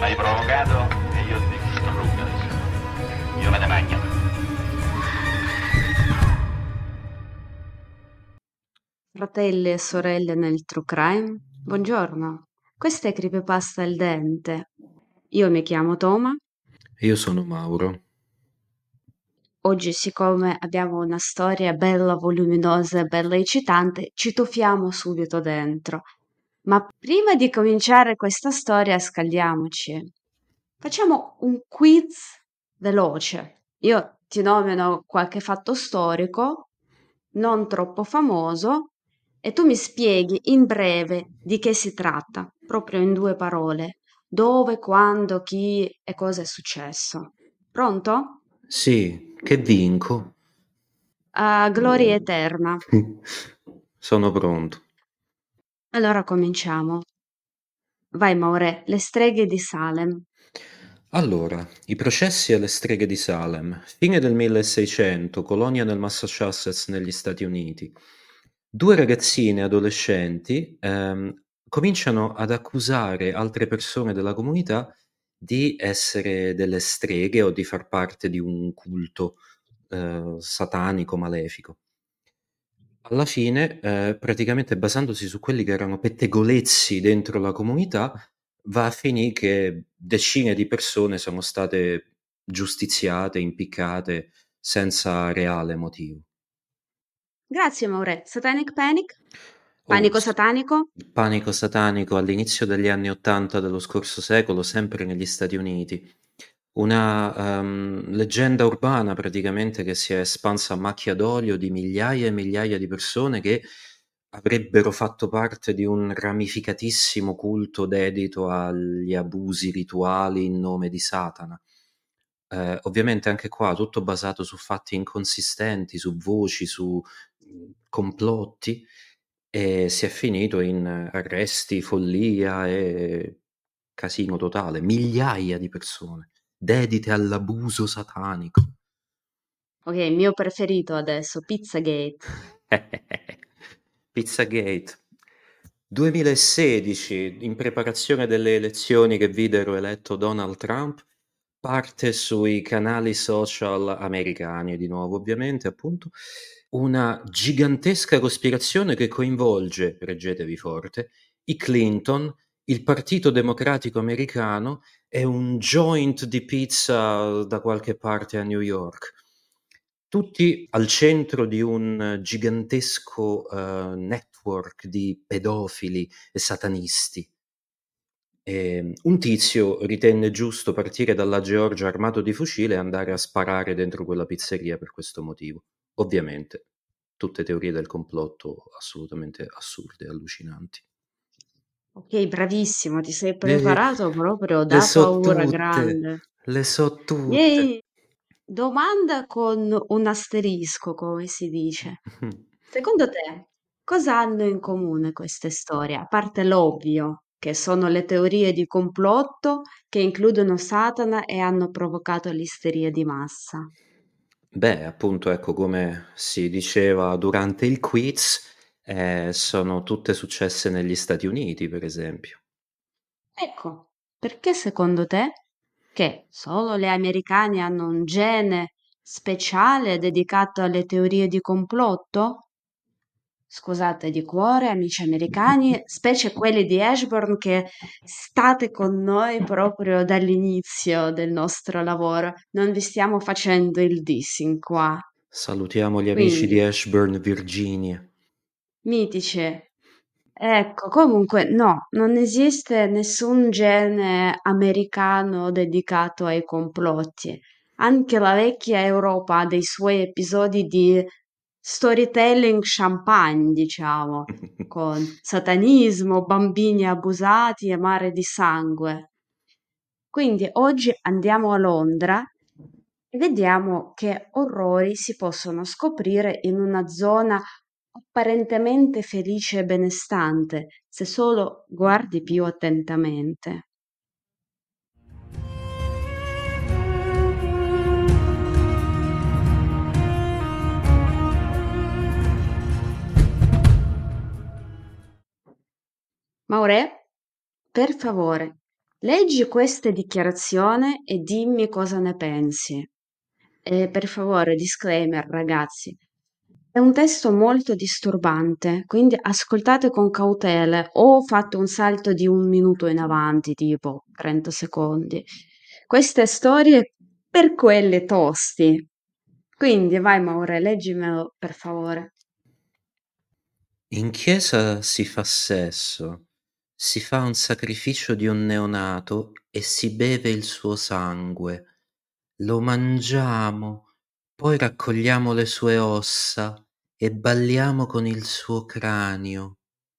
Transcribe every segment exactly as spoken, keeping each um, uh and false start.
M'hai provocato e io ti distruggo adesso. Io me ne magno. Fratelli e sorelle nel True Crime, buongiorno. Questa è Creepypasta al dente. Io mi chiamo Toma. Io sono Mauro. Oggi, siccome abbiamo una storia bella voluminosa e bella eccitante, ci tuffiamo subito dentro. Ma prima di cominciare questa storia, scaldiamoci. Facciamo un quiz veloce. Io ti nomino qualche fatto storico, non troppo famoso, e tu mi spieghi in breve di che si tratta, proprio in due parole. Dove, quando, chi e cosa è successo. Pronto? Sì, che vinco? A gloria eterna. Sono pronto. Allora cominciamo. Vai, Maure, le streghe di Salem. Allora, i processi alle streghe di Salem, fine del milleseicento, colonia nel Massachusetts negli Stati Uniti. Due ragazzine adolescenti ehm, cominciano ad accusare altre persone della comunità di essere delle streghe o di far parte di un culto eh, satanico, malefico. Alla fine, eh, praticamente basandosi su quelli che erano pettegolezzi dentro la comunità, va a finire che decine di persone sono state giustiziate, impiccate senza reale motivo. Grazie, Maure. Satanic Panic? Oh, Panico satanico? il panico satanico all'inizio degli anni Ottanta dello scorso secolo, sempre negli Stati Uniti. Una um, leggenda urbana praticamente che si è espansa a macchia d'olio di migliaia e migliaia di persone che avrebbero fatto parte di un ramificatissimo culto dedito agli abusi rituali in nome di Satana. Eh, ovviamente anche qua tutto basato su fatti inconsistenti, su voci, su mh, complotti, e si è finito in arresti, follia e casino totale. Migliaia di persone dedite all'abuso satanico. Ok, il mio preferito adesso, Pizzagate. Pizzagate. duemilasedici, in preparazione delle elezioni che videro eletto Donald Trump, parte sui canali social americani, di nuovo ovviamente, appunto, una gigantesca cospirazione che coinvolge, reggetevi forte, i Clinton, il Partito Democratico Americano e un joint di pizza da qualche parte a New York. Tutti al centro di un gigantesco uh, network di pedofili e satanisti. E un tizio ritenne giusto partire dalla Georgia armato di fucile e andare a sparare dentro quella pizzeria per questo motivo. Ovviamente, tutte teorie del complotto assolutamente assurde e allucinanti. Ok, bravissimo, ti sei Le, preparato proprio le da so paura tutte, grande. le so tutte. Yay! Domanda con un asterisco, come si dice. Secondo te, cosa hanno in comune queste storie? A parte l'ovvio, che sono le teorie di complotto che includono Satana e hanno provocato l'isteria di massa. Beh, appunto, ecco, come si diceva durante il quiz, eh, sono tutte successe negli Stati Uniti, per esempio. Ecco, perché secondo te, che solo le americane hanno un gene speciale dedicato alle teorie di complotto? Scusate di cuore, amici americani, specie quelli di Ashburn che state con noi proprio dall'inizio del nostro lavoro. Non vi stiamo facendo il dissing qua. Salutiamo gli amici di Quindi, Ashburn, Virginia. mitici. Ecco, comunque no, non esiste nessun gene americano dedicato ai complotti. Anche la vecchia Europa ha dei suoi episodi di storytelling champagne, diciamo, con satanismo, bambini abusati e mare di sangue. Quindi oggi andiamo a Londra e vediamo che orrori si possono scoprire in una zona apparentemente felice e benestante, se solo guardi più attentamente. Maure, per favore, Leggi queste dichiarazioni e dimmi cosa ne pensi. E per favore, disclaimer, ragazzi. È un testo molto disturbante, quindi ascoltate con cautela o fate un salto di un minuto in avanti, tipo trenta secondi. Queste storie per quelli tosti. Quindi vai Maure, leggimelo per favore. In chiesa si fa sesso, si fa un sacrificio di un neonato e si beve il suo sangue. Lo mangiamo, poi raccogliamo le sue ossa e balliamo con il suo cranio.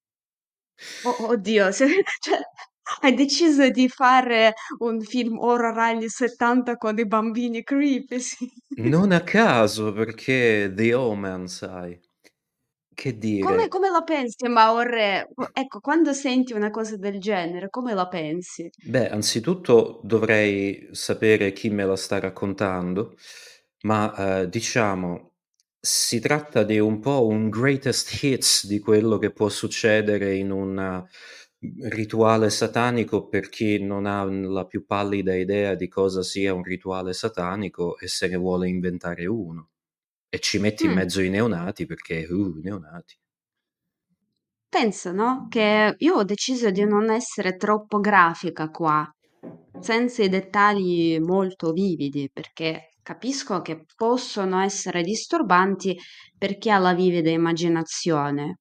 Oh, oddio, se- cioè, hai deciso di fare un film horror anni settanta con dei bambini creepy, sì. Non a caso, perché The Omen, sai. Che Come, dire? come la pensi, Maure? Ecco, quando senti una cosa del genere, come la pensi? Beh, anzitutto dovrei sapere chi me la sta raccontando, ma eh, diciamo, si tratta di un po' un greatest hits di quello che può succedere in un uh, rituale satanico per chi non ha la più pallida idea di cosa sia un rituale satanico e se ne vuole inventare uno. E ci metti in Mm. mezzo i neonati perché, uh, neonati. Penso, no? Che io ho deciso di non essere troppo grafica qua, senza i dettagli molto vividi, perché capisco che possono essere disturbanti per chi ha la vivida immaginazione.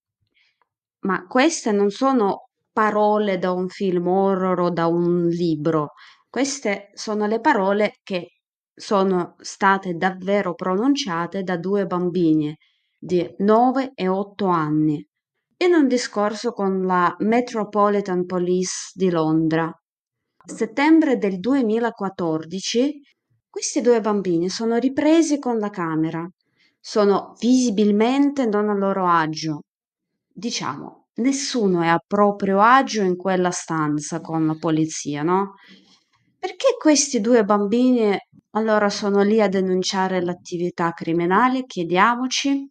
Ma queste non sono parole da un film horror o da un libro, queste sono le parole che sono state davvero pronunciate da due bambini di nove e otto anni in un discorso con la Metropolitan Police di Londra. A settembre del duemilaquattordici questi due bambini sono ripresi con la camera. Sono visibilmente non a loro agio. Diciamo, nessuno è a proprio agio in quella stanza con la polizia, no? Perché questi due bambini allora sono lì a denunciare l'attività criminale? Chiediamoci.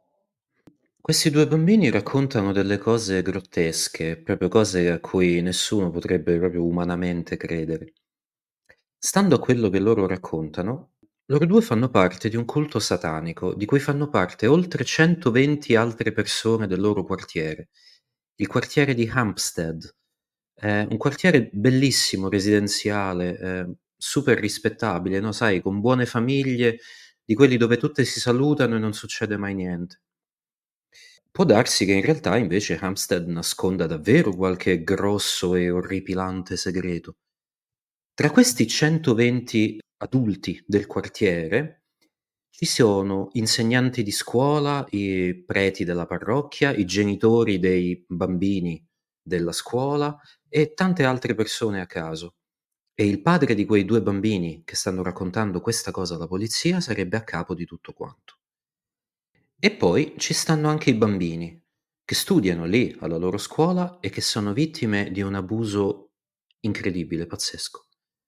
Questi due bambini raccontano delle cose grottesche, proprio cose a cui nessuno potrebbe proprio umanamente credere. Stando a quello che loro raccontano, loro due fanno parte di un culto satanico di cui fanno parte oltre centoventi altre persone del loro quartiere, il quartiere di Hampstead. È un quartiere bellissimo, residenziale, eh, super rispettabile, no? Sai, con buone famiglie, di quelli dove tutte si salutano e non succede mai niente. Può darsi che in realtà invece Hampstead nasconda davvero qualche grosso e orripilante segreto. Tra questi centoventi adulti del quartiere ci sono insegnanti di scuola, i preti della parrocchia, i genitori dei bambini della scuola e tante altre persone a caso. E il padre di quei due bambini che stanno raccontando questa cosa alla polizia sarebbe a capo di tutto quanto. E poi ci stanno anche i bambini, che studiano lì alla loro scuola e che sono vittime di un abuso incredibile, pazzesco.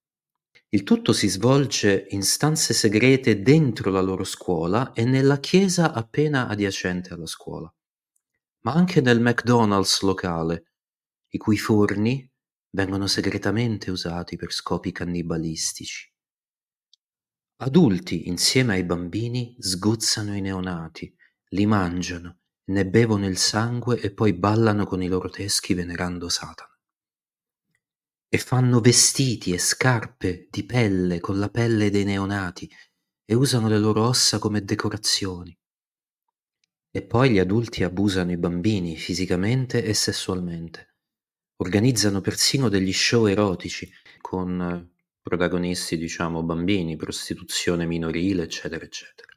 Il tutto si svolge in stanze segrete dentro la loro scuola e nella chiesa appena adiacente alla scuola, ma anche nel McDonald's locale, i cui forni vengono segretamente usati per scopi cannibalistici. Adulti insieme ai bambini sgozzano i neonati, li mangiano, ne bevono il sangue e poi ballano con i loro teschi venerando Satana. E fanno vestiti e scarpe di pelle con la pelle dei neonati e usano le loro ossa come decorazioni. E poi gli adulti abusano i bambini fisicamente e sessualmente. Organizzano persino degli show erotici con eh, protagonisti, diciamo, bambini, prostituzione minorile, eccetera, eccetera.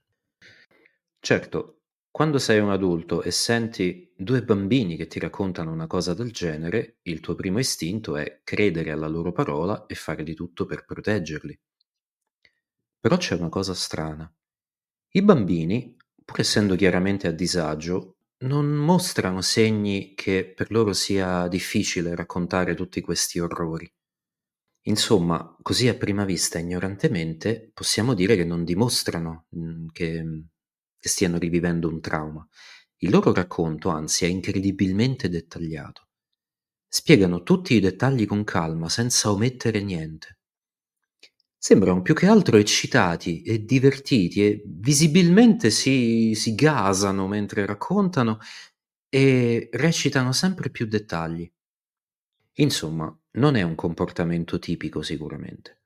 Certo, quando sei un adulto e senti due bambini che ti raccontano una cosa del genere, il tuo primo istinto è credere alla loro parola e fare di tutto per proteggerli. Però c'è una cosa strana. I bambini, pur essendo chiaramente a disagio, non mostrano segni che per loro sia difficile raccontare tutti questi orrori. Insomma, così a prima vista, ignorantemente, possiamo dire che non dimostrano mm, che, che stiano rivivendo un trauma. Il loro racconto, anzi, è incredibilmente dettagliato. Spiegano tutti i dettagli con calma, senza omettere niente. Sembrano più che altro eccitati e divertiti e visibilmente si, si gasano mentre raccontano e recitano sempre più dettagli. Insomma, non è un comportamento tipico sicuramente.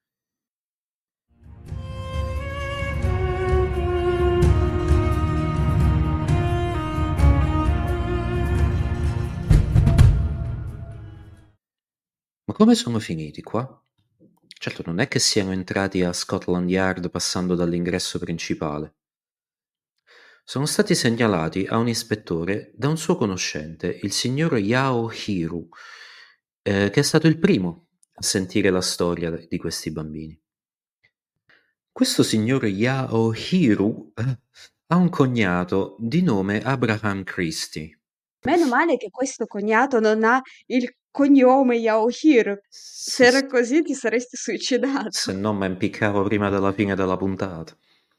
Ma come sono finiti qua? Certo, non è che siano entrati a Scotland Yard passando dall'ingresso principale. Sono stati segnalati a un ispettore da un suo conoscente, il signor Yao Hiru, eh, che è stato il primo a sentire la storia di questi bambini. Questo signor Yao Hiru eh, ha un cognato di nome Abraham Christie. Meno male che questo cognato non ha il cognome Yaohiro. Se Sì, era così ti saresti suicidato. se no mi impiccavo prima della fine della puntata.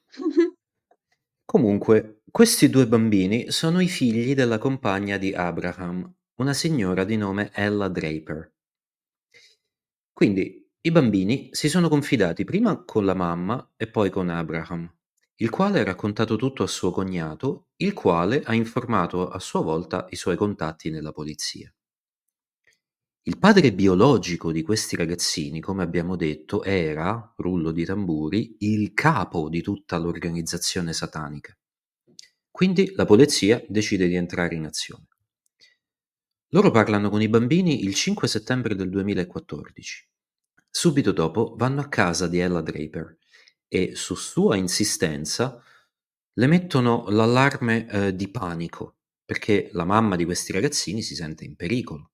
Comunque, questi due bambini sono i figli della compagna di Abraham, una signora di nome Ella Draper. Quindi i bambini si sono confidati prima con la mamma e poi con Abraham, il quale ha raccontato tutto a suo cognato, il quale ha informato a sua volta i suoi contatti nella polizia. Il padre biologico di questi ragazzini, come abbiamo detto, era, rullo di tamburi, il capo di tutta l'organizzazione satanica. Quindi la polizia decide di entrare in azione. Loro parlano con i bambini il cinque settembre del duemilaquattordici. Subito dopo vanno a casa di Ella Draper e, su sua insistenza, le mettono l'allarme eh, di panico perché la mamma di questi ragazzini si sente in pericolo.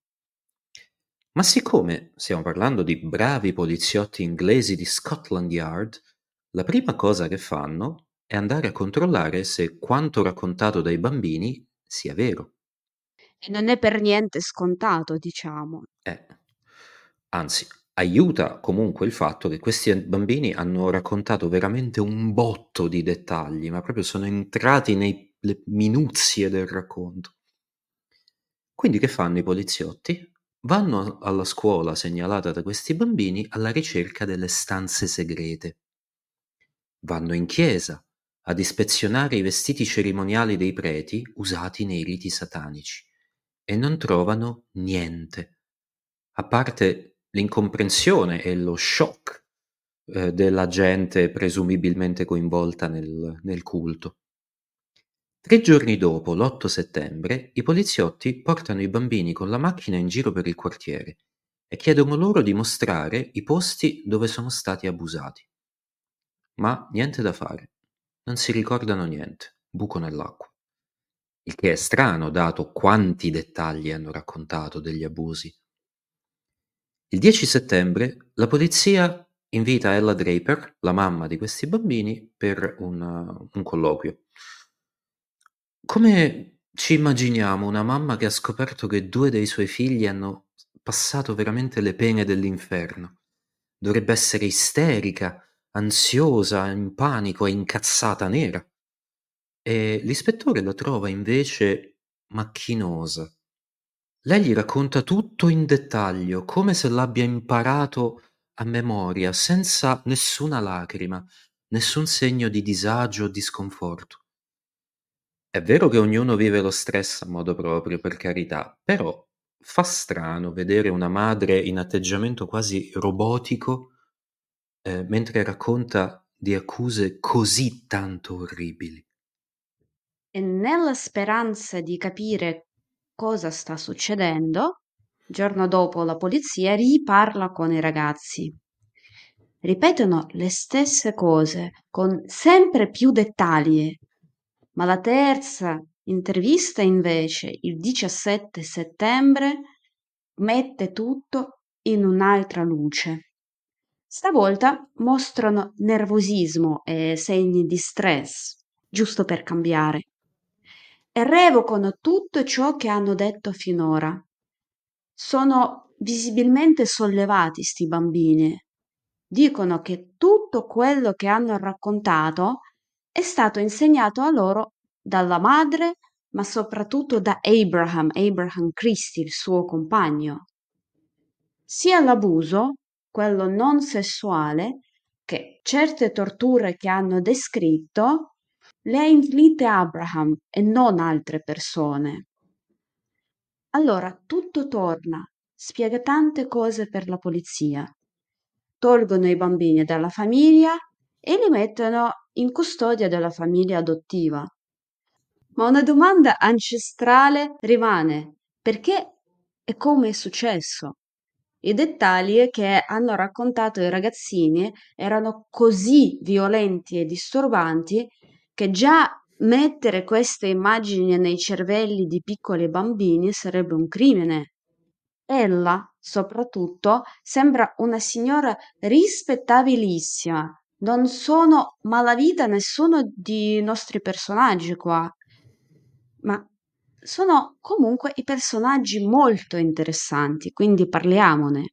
Ma siccome stiamo parlando di bravi poliziotti inglesi di Scotland Yard, la prima cosa che fanno è andare a controllare se quanto raccontato dai bambini sia vero. E non è per niente scontato, diciamo. Eh, anzi, aiuta comunque il fatto che questi bambini hanno raccontato veramente un botto di dettagli, ma proprio sono entrati nelle minuzie del racconto. Quindi che fanno i poliziotti? Vanno alla scuola segnalata da questi bambini alla ricerca delle stanze segrete. Vanno in chiesa ad ispezionare i vestiti cerimoniali dei preti usati nei riti satanici e non trovano niente, a parte l'incomprensione e lo shock eh, della gente presumibilmente coinvolta nel, nel culto. Tre giorni dopo, l'otto settembre, i poliziotti portano i bambini con la macchina in giro per il quartiere e chiedono loro di mostrare i posti dove sono stati abusati. Ma niente da fare, non si ricordano niente, buco nell'acqua. Il che è strano, dato quanti dettagli hanno raccontato degli abusi. Il dieci settembre la polizia invita Ella Draper, la mamma di questi bambini, per una, un colloquio. Come ci immaginiamo una mamma che ha scoperto che due dei suoi figli hanno passato veramente le pene dell'inferno? Dovrebbe essere isterica, ansiosa, in panico e incazzata nera. E l'ispettore la trova invece macchinosa. Lei gli racconta tutto in dettaglio, come se l'abbia imparato a memoria, senza nessuna lacrima, nessun segno di disagio o di sconforto. È vero che ognuno vive lo stress a modo proprio, per carità, però fa strano vedere una madre in atteggiamento quasi robotico eh, mentre racconta di accuse così tanto orribili. E nella speranza di capire cosa sta succedendo, il giorno dopo la polizia riparla con i ragazzi. Ripetono le stesse cose con sempre più dettagli, ma la terza intervista invece, il diciassette settembre, mette tutto in un'altra luce. Stavolta mostrano nervosismo e segni di stress, giusto per cambiare, e revocano tutto ciò che hanno detto finora. Sono visibilmente sollevati sti bambini. Dicono che tutto quello che hanno raccontato è stato insegnato a loro dalla madre, ma soprattutto da Abraham, Abraham Christie, il suo compagno. sia l'abuso, quello non sessuale, che certe torture che hanno descritto le ha inflitte Abraham e non altre persone. Allora tutto torna, spiega tante cose per la polizia. Tolgono i bambini dalla famiglia e li mettono in custodia della famiglia adottiva. Ma una domanda ancestrale rimane: perché e come è successo? I dettagli che hanno raccontato i ragazzini erano così violenti e disturbanti che già mettere queste immagini nei cervelli di piccoli bambini sarebbe un crimine. Ella, soprattutto, sembra una signora rispettabilissima. Non sono malavita nessuno dei nostri personaggi qua, ma sono comunque i personaggi molto interessanti, quindi parliamone.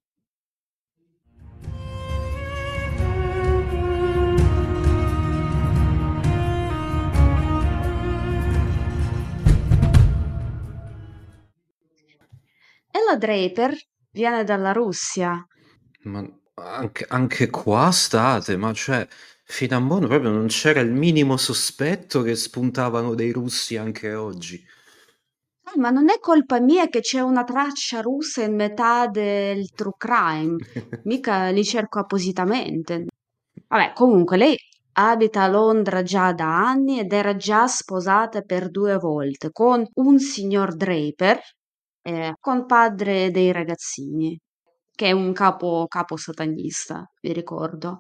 Ella Draper viene dalla Russia. Ma anche, anche qua state, ma cioè, fino a mo' proprio non c'era il minimo sospetto che spuntavano dei russi anche oggi. Eh, ma non è colpa mia che c'è una traccia russa in metà del true crime, mica li cerco appositamente. Vabbè, comunque lei abita a Londra già da anni ed era già sposata per due volte con un signor Draper, eh, con padre dei ragazzini, che è un capo, capo satanista, vi ricordo.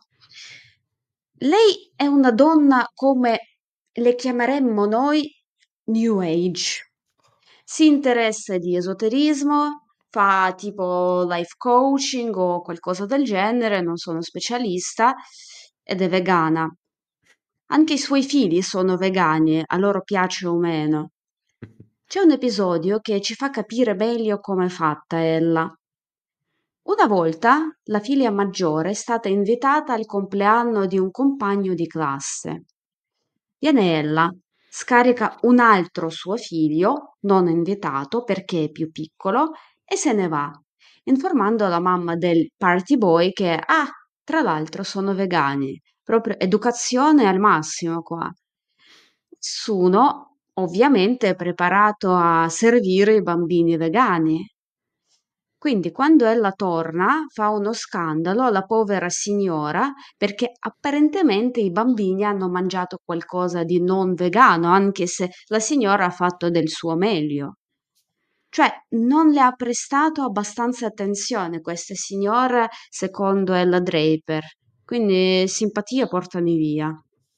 Lei è una donna come le chiameremmo noi New Age. Si interessa di esoterismo, fa tipo life coaching o qualcosa del genere, non sono specialista, ed è vegana. Anche i suoi figli sono vegani, a loro piace o meno. C'è un episodio che ci fa capire meglio come è fatta ella. Una volta la figlia maggiore è stata invitata al compleanno di un compagno di classe. Viene ella, scarica un altro suo figlio, non invitato perché è più piccolo, e se ne va, informando la mamma del party boy che, ah, tra l'altro sono vegani, proprio educazione al massimo qua. Nessuno, ovviamente, è preparato a servire i bambini vegani. Quindi quando ella torna fa uno scandalo alla povera signora perché apparentemente i bambini hanno mangiato qualcosa di non vegano, anche se la signora ha fatto del suo meglio. Cioè, non le ha prestato abbastanza attenzione questa signora, secondo Ella Draper. Quindi simpatia portami via.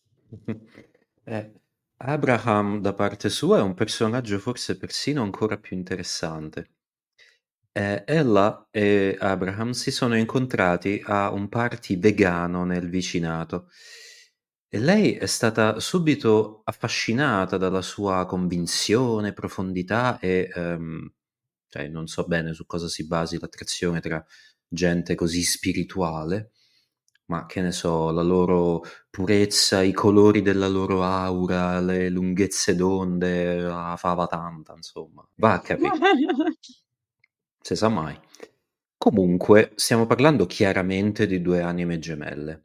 Eh, Abraham, da parte sua, è un personaggio forse persino ancora più interessante. Eh, ella e Abraham si sono incontrati a un party vegano nel vicinato e lei è stata subito affascinata dalla sua convinzione, profondità e ehm, cioè, non so bene su cosa si basi l'attrazione tra gente così spirituale, ma che ne so, la loro purezza, i colori della loro aura, le lunghezze d'onde, la fava tanta, insomma. Va a capire. Se sa mai. Comunque, stiamo parlando chiaramente di due anime gemelle.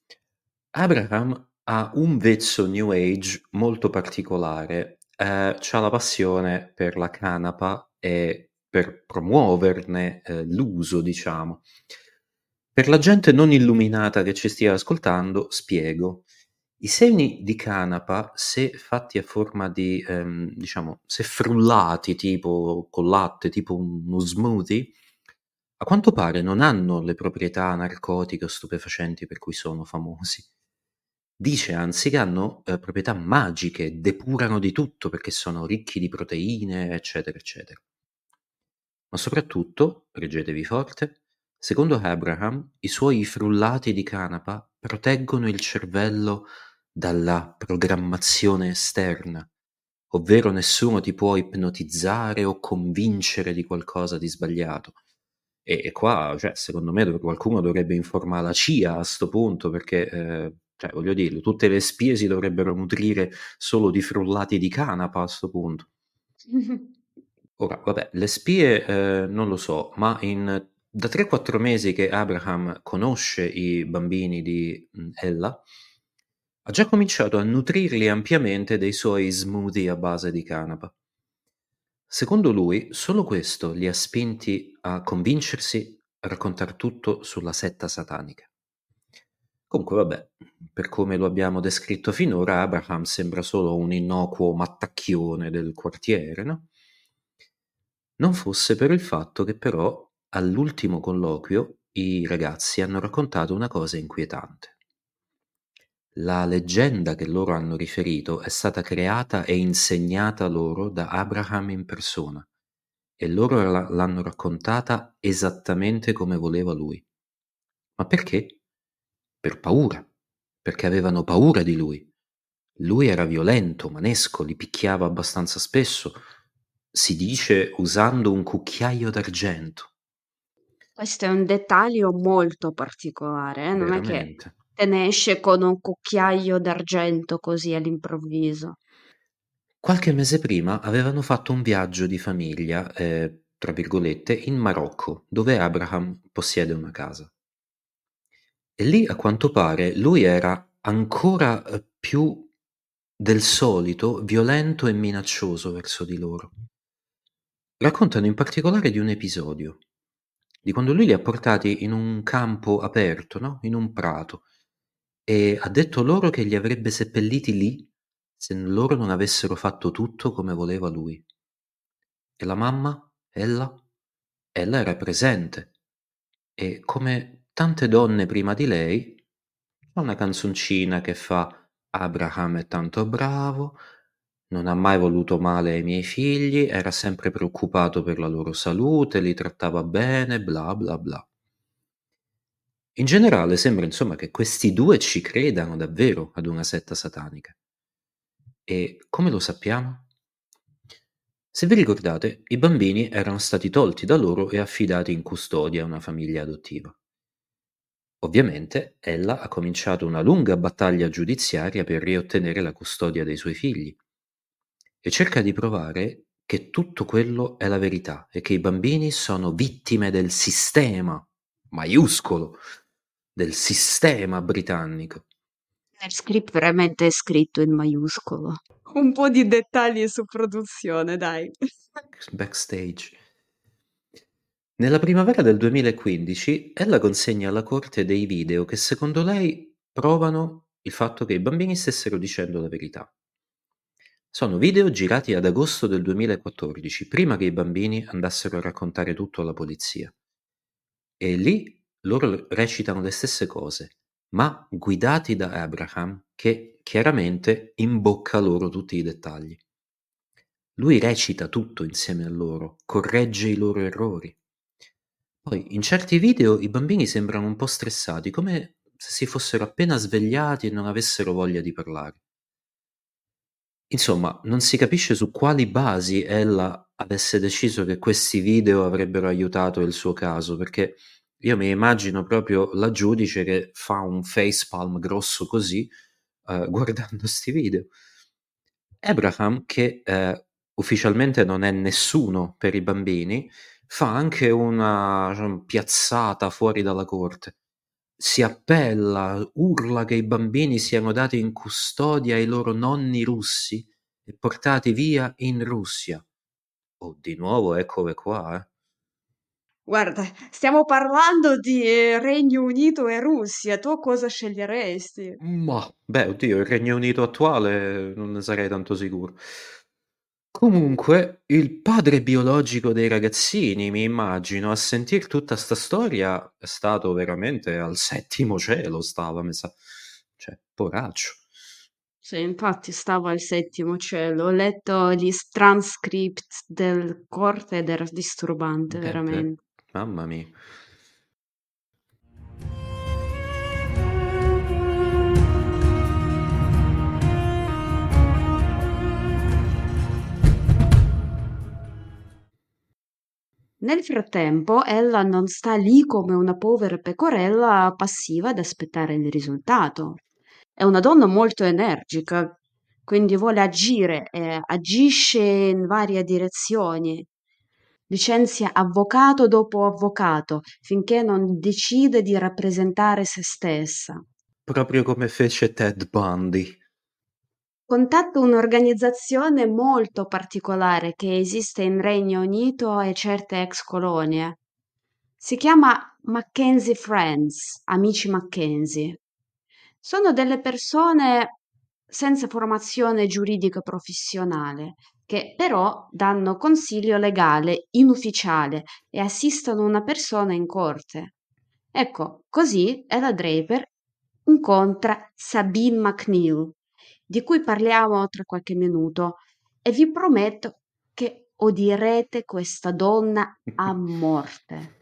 Abraham ha un vezzo New Age molto particolare, eh, c'ha la passione per la canapa e per promuoverne eh, l'uso, diciamo. Per la gente non illuminata che ci stia ascoltando, spiego. I semi di canapa, se fatti a forma di, ehm, diciamo, se frullati tipo col latte, tipo uno smoothie, a quanto pare non hanno le proprietà narcotiche o stupefacenti per cui sono famosi. Dice anzi che hanno eh, proprietà magiche, depurano di tutto perché sono ricchi di proteine, eccetera, eccetera. Ma soprattutto, reggetevi forte, secondo Abraham, i suoi frullati di canapa proteggono il cervello dalla programmazione esterna, ovvero nessuno ti può ipnotizzare o convincere di qualcosa di sbagliato. E, e qua, cioè, secondo me, dov- qualcuno dovrebbe informare la C I A a sto punto, perché, eh, cioè, voglio dire, tutte le spie si dovrebbero nutrire solo di frullati di canapa a sto punto. Ora, vabbè, le spie eh, non lo so, ma in da tre quattro mesi che Abraham conosce i bambini di mm, Ella, ha già cominciato a nutrirli ampiamente dei suoi smoothie a base di canapa. Secondo lui, solo questo li ha spinti a convincersi a raccontare tutto sulla setta satanica. Comunque, vabbè, per come lo abbiamo descritto finora, Abraham sembra solo un innocuo mattacchione del quartiere, no? Non fosse per il fatto che però all'ultimo colloquio i ragazzi hanno raccontato una cosa inquietante. La leggenda che loro hanno riferito è stata creata e insegnata loro da Abraham in persona e loro la- l'hanno raccontata esattamente come voleva lui. Ma perché? Per paura, perché avevano paura di lui. Lui era violento, manesco, li picchiava abbastanza spesso, si dice usando un cucchiaio d'argento. Questo è un dettaglio molto particolare, eh, Non è che Veramente. te ne esce con un cucchiaio d'argento così all'improvviso. Qualche mese prima avevano fatto un viaggio di famiglia, eh, tra virgolette, in Marocco, dove Abraham possiede una casa. E lì, a quanto pare, lui era ancora eh, più del solito violento e minaccioso verso di loro. Raccontano in particolare di un episodio, di quando lui li ha portati in un campo aperto, no? In un prato, e ha detto loro che li avrebbe seppelliti lì se loro non avessero fatto tutto come voleva lui. E la mamma, Ella, Ella era presente e come tante donne prima di lei, fa una canzoncina che fa Abraham è tanto bravo, non ha mai voluto male ai miei figli, era sempre preoccupato per la loro salute, li trattava bene, bla bla bla. In generale sembra insomma che questi due ci credano davvero ad una setta satanica. E come lo sappiamo? Se vi ricordate, i bambini erano stati tolti da loro e affidati in custodia a una famiglia adottiva. Ovviamente, ella ha cominciato una lunga battaglia giudiziaria per riottenere la custodia dei suoi figli e cerca di provare che tutto quello è la verità e che i bambini sono vittime del sistema, maiuscolo, del sistema britannico. Nel script veramente è scritto in maiuscolo. Un po' di dettagli su produzione, dai. Backstage. Nella primavera del duemilaquindici, ella consegna alla corte dei video che secondo lei provano il fatto che i bambini stessero dicendo la verità. Sono video girati ad agosto del duemilaquattordici, prima che i bambini andassero a raccontare tutto alla polizia. E lì loro recitano le stesse cose, ma guidati da Abraham, che chiaramente imbocca loro tutti i dettagli. Lui recita tutto insieme a loro, corregge i loro errori. Poi in certi video i bambini sembrano un po' stressati, come se si fossero appena svegliati e non avessero voglia di parlare. Insomma, non si capisce su quali basi ella avesse deciso che questi video avrebbero aiutato il suo caso, perché io mi immagino proprio la giudice che fa un facepalm grosso così, eh, guardando sti video. Abraham, che eh, ufficialmente non è nessuno per i bambini, fa anche una cioè, piazzata fuori dalla corte. Si appella, urla che i bambini siano dati in custodia ai loro nonni russi e portati via in Russia. Oh, di nuovo, eccole qua, eh. Guarda, stiamo parlando di eh, Regno Unito e Russia. Tu cosa sceglieresti? Ma, beh, oddio, il Regno Unito attuale non ne sarei tanto sicuro. Comunque, il padre biologico dei ragazzini, mi immagino, a sentir tutta sta storia è stato veramente al settimo cielo, stava, mi sa. Cioè, poraccio. Sì, infatti stavo al settimo cielo. Ho letto gli transcript del corte ed era disturbante, Eh beh, veramente. mamma mia. Nel frattempo, ella non sta lì come una povera pecorella passiva ad aspettare il risultato. È una donna molto energica, quindi vuole agire e agisce in varie direzioni. licenzia avvocato dopo avvocato finché non decide di rappresentare se stessa. Proprio come fece Ted Bundy. Contatto un'organizzazione molto particolare che esiste in Regno Unito e certe ex colonie. Si chiama Mackenzie Friends, Amici Mackenzie. Sono delle persone senza formazione giuridica professionale, che però danno consiglio legale in ufficiale e assistono una persona in corte. Ecco, così Ella Draper incontra Sabine McNeil, di cui parliamo tra qualche minuto, e vi prometto che odierete questa donna a morte.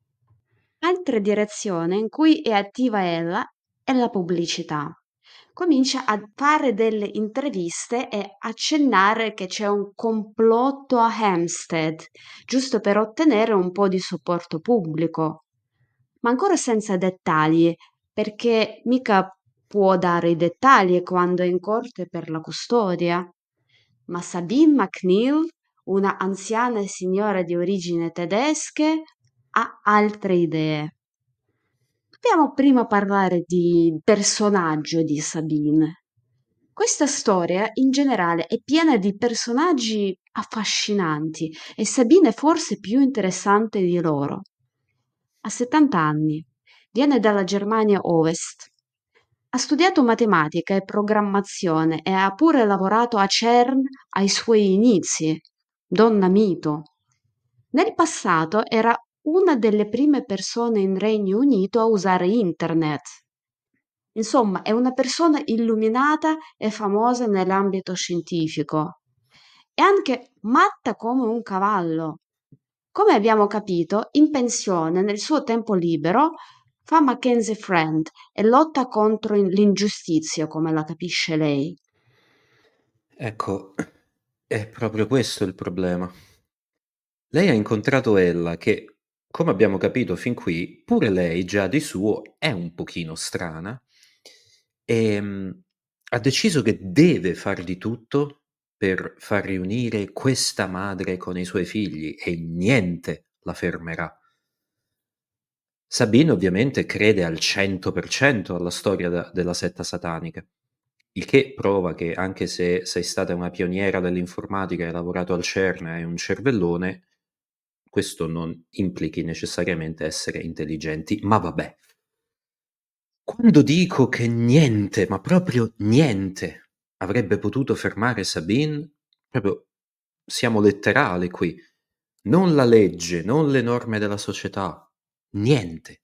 Altra direzione in cui è attiva ella è la pubblicità. Comincia a fare delle interviste e accennare che c'è un complotto a Hampstead, giusto per ottenere un po' di supporto pubblico. Ma ancora senza dettagli, perché mica può dare i dettagli quando è in corte per la custodia. Ma Sabine McNeil, una anziana signora di origini tedesche, ha altre idee. Dobbiamo prima parlare di personaggio di Sabine. Questa storia in generale è piena di personaggi affascinanti e Sabine è forse più interessante di loro. Ha settanta anni, viene dalla Germania Ovest. Ha studiato matematica e programmazione e ha pure lavorato a CERN ai suoi inizi. Donna mito. Nel passato era una delle prime persone in Regno Unito a usare internet. Insomma, è una persona illuminata e famosa nell'ambito scientifico. È anche matta come un cavallo. Come abbiamo capito, in pensione, nel suo tempo libero, fa Mackenzie Friend e lotta contro l'ingiustizia, come la capisce lei. Ecco, è proprio questo il problema. Lei ha incontrato Ella che, come abbiamo capito fin qui, pure lei già di suo è un pochino strana e mh, ha deciso che deve far di tutto per far riunire questa madre con i suoi figli e niente la fermerà. Sabine ovviamente crede al cento per cento alla storia da- della setta satanica, il che prova che anche se sei stata una pioniera dell'informatica e hai lavorato al CERN e hai un cervellone, questo non implichi necessariamente essere intelligenti, ma vabbè. Quando dico che niente, ma proprio niente, avrebbe potuto fermare Sabine, proprio siamo letterali qui. Non la legge, non le norme della società, niente.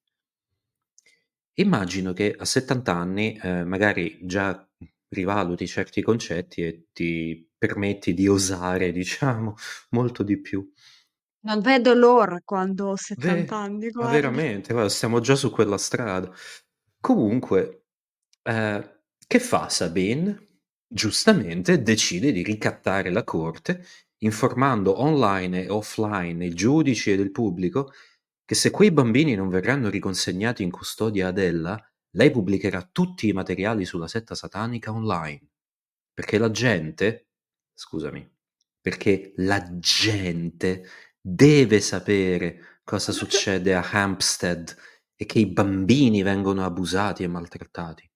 Immagino che a settanta anni eh, magari già rivaluti certi concetti e ti permetti di osare, diciamo, molto di più. Non vedo l'ora quando ho Ve- settanta anni, ma guarda. veramente, guarda, stiamo già su quella strada. Comunque, eh, che fa Sabine? Giustamente decide di ricattare la corte, informando online e offline i giudici ed il pubblico che se quei bambini non verranno riconsegnati in custodia ad ella, lei pubblicherà tutti i materiali sulla setta satanica online. Perché la gente, scusami, perché la gente deve sapere cosa succede a Hampstead e che i bambini vengono abusati e maltrattati.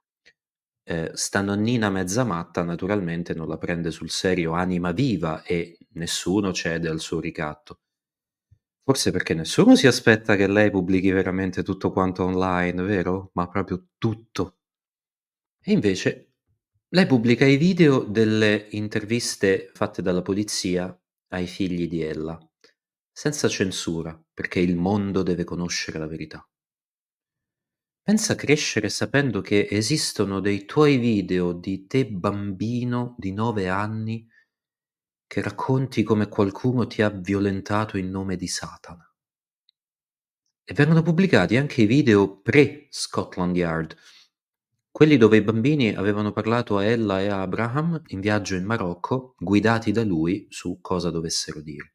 Eh, sta nonnina mezza matta naturalmente non la prende sul serio anima viva e nessuno cede al suo ricatto. Forse perché nessuno si aspetta che lei pubblichi veramente tutto quanto online, vero? Ma proprio tutto. E invece lei pubblica i video delle interviste fatte dalla polizia ai figli di Ella, senza censura, perché il mondo deve conoscere la verità. Pensa a crescere sapendo che esistono dei tuoi video di te bambino di nove anni che racconti come qualcuno ti ha violentato in nome di Satana. E vengono pubblicati anche i video pre-Scotland Yard, quelli dove i bambini avevano parlato a Ella e a Abraham in viaggio in Marocco, guidati da lui su cosa dovessero dire.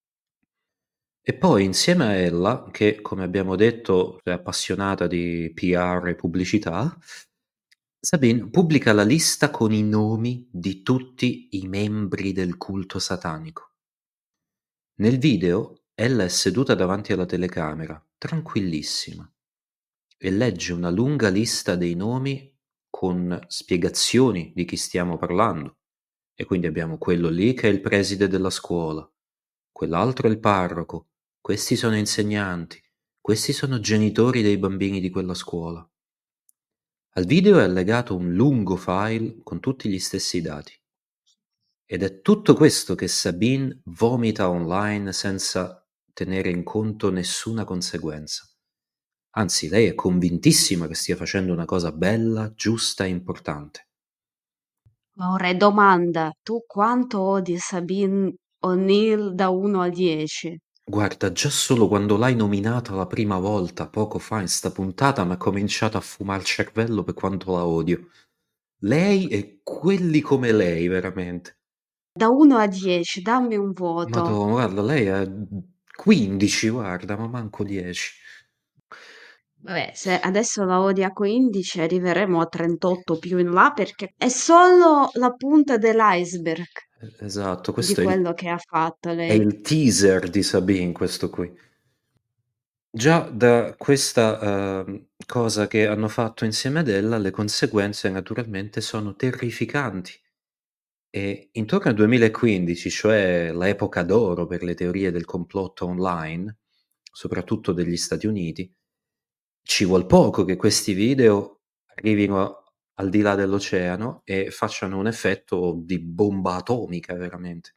E poi insieme a Ella, che come abbiamo detto è appassionata di P R e pubblicità, Sabine pubblica la lista con i nomi di tutti i membri del culto satanico. Nel video ella è seduta davanti alla telecamera, tranquillissima, e legge una lunga lista dei nomi con spiegazioni di chi stiamo parlando. E quindi abbiamo quello lì che è il preside della scuola, quell'altro è il parroco, questi sono insegnanti, questi sono genitori dei bambini di quella scuola. Al video è allegato un lungo file con tutti gli stessi dati. Ed è tutto questo che Sabine vomita online senza tenere in conto nessuna conseguenza. Anzi, lei è convintissima che stia facendo una cosa bella, giusta e importante. Ma ora domanda, tu quanto odi Sabine O'Neill da uno a dieci? Guarda, già solo quando l'hai nominata la prima volta, poco fa, in sta puntata, mi ha cominciato a fumare il cervello per quanto la odio. Lei e quelli come lei, veramente. Da uno a dieci, dammi un voto. Madonna, guarda, lei è quindici, guarda, ma manco dieci. Vabbè, se adesso la odi a quindici, arriveremo a trentotto più in là perché è solo la punta dell'iceberg Esatto, di questo è il, quello che ha fatto è lei. il teaser di Sabine, questo qui. Già da questa eh, cosa che hanno fatto insieme ad ella, le conseguenze naturalmente sono terrificanti. E intorno al duemilaquindici, cioè l'epoca d'oro per le teorie del complotto online, soprattutto degli Stati Uniti, ci vuol poco che questi video arrivino al di là dell'oceano e facciano un effetto di bomba atomica, veramente.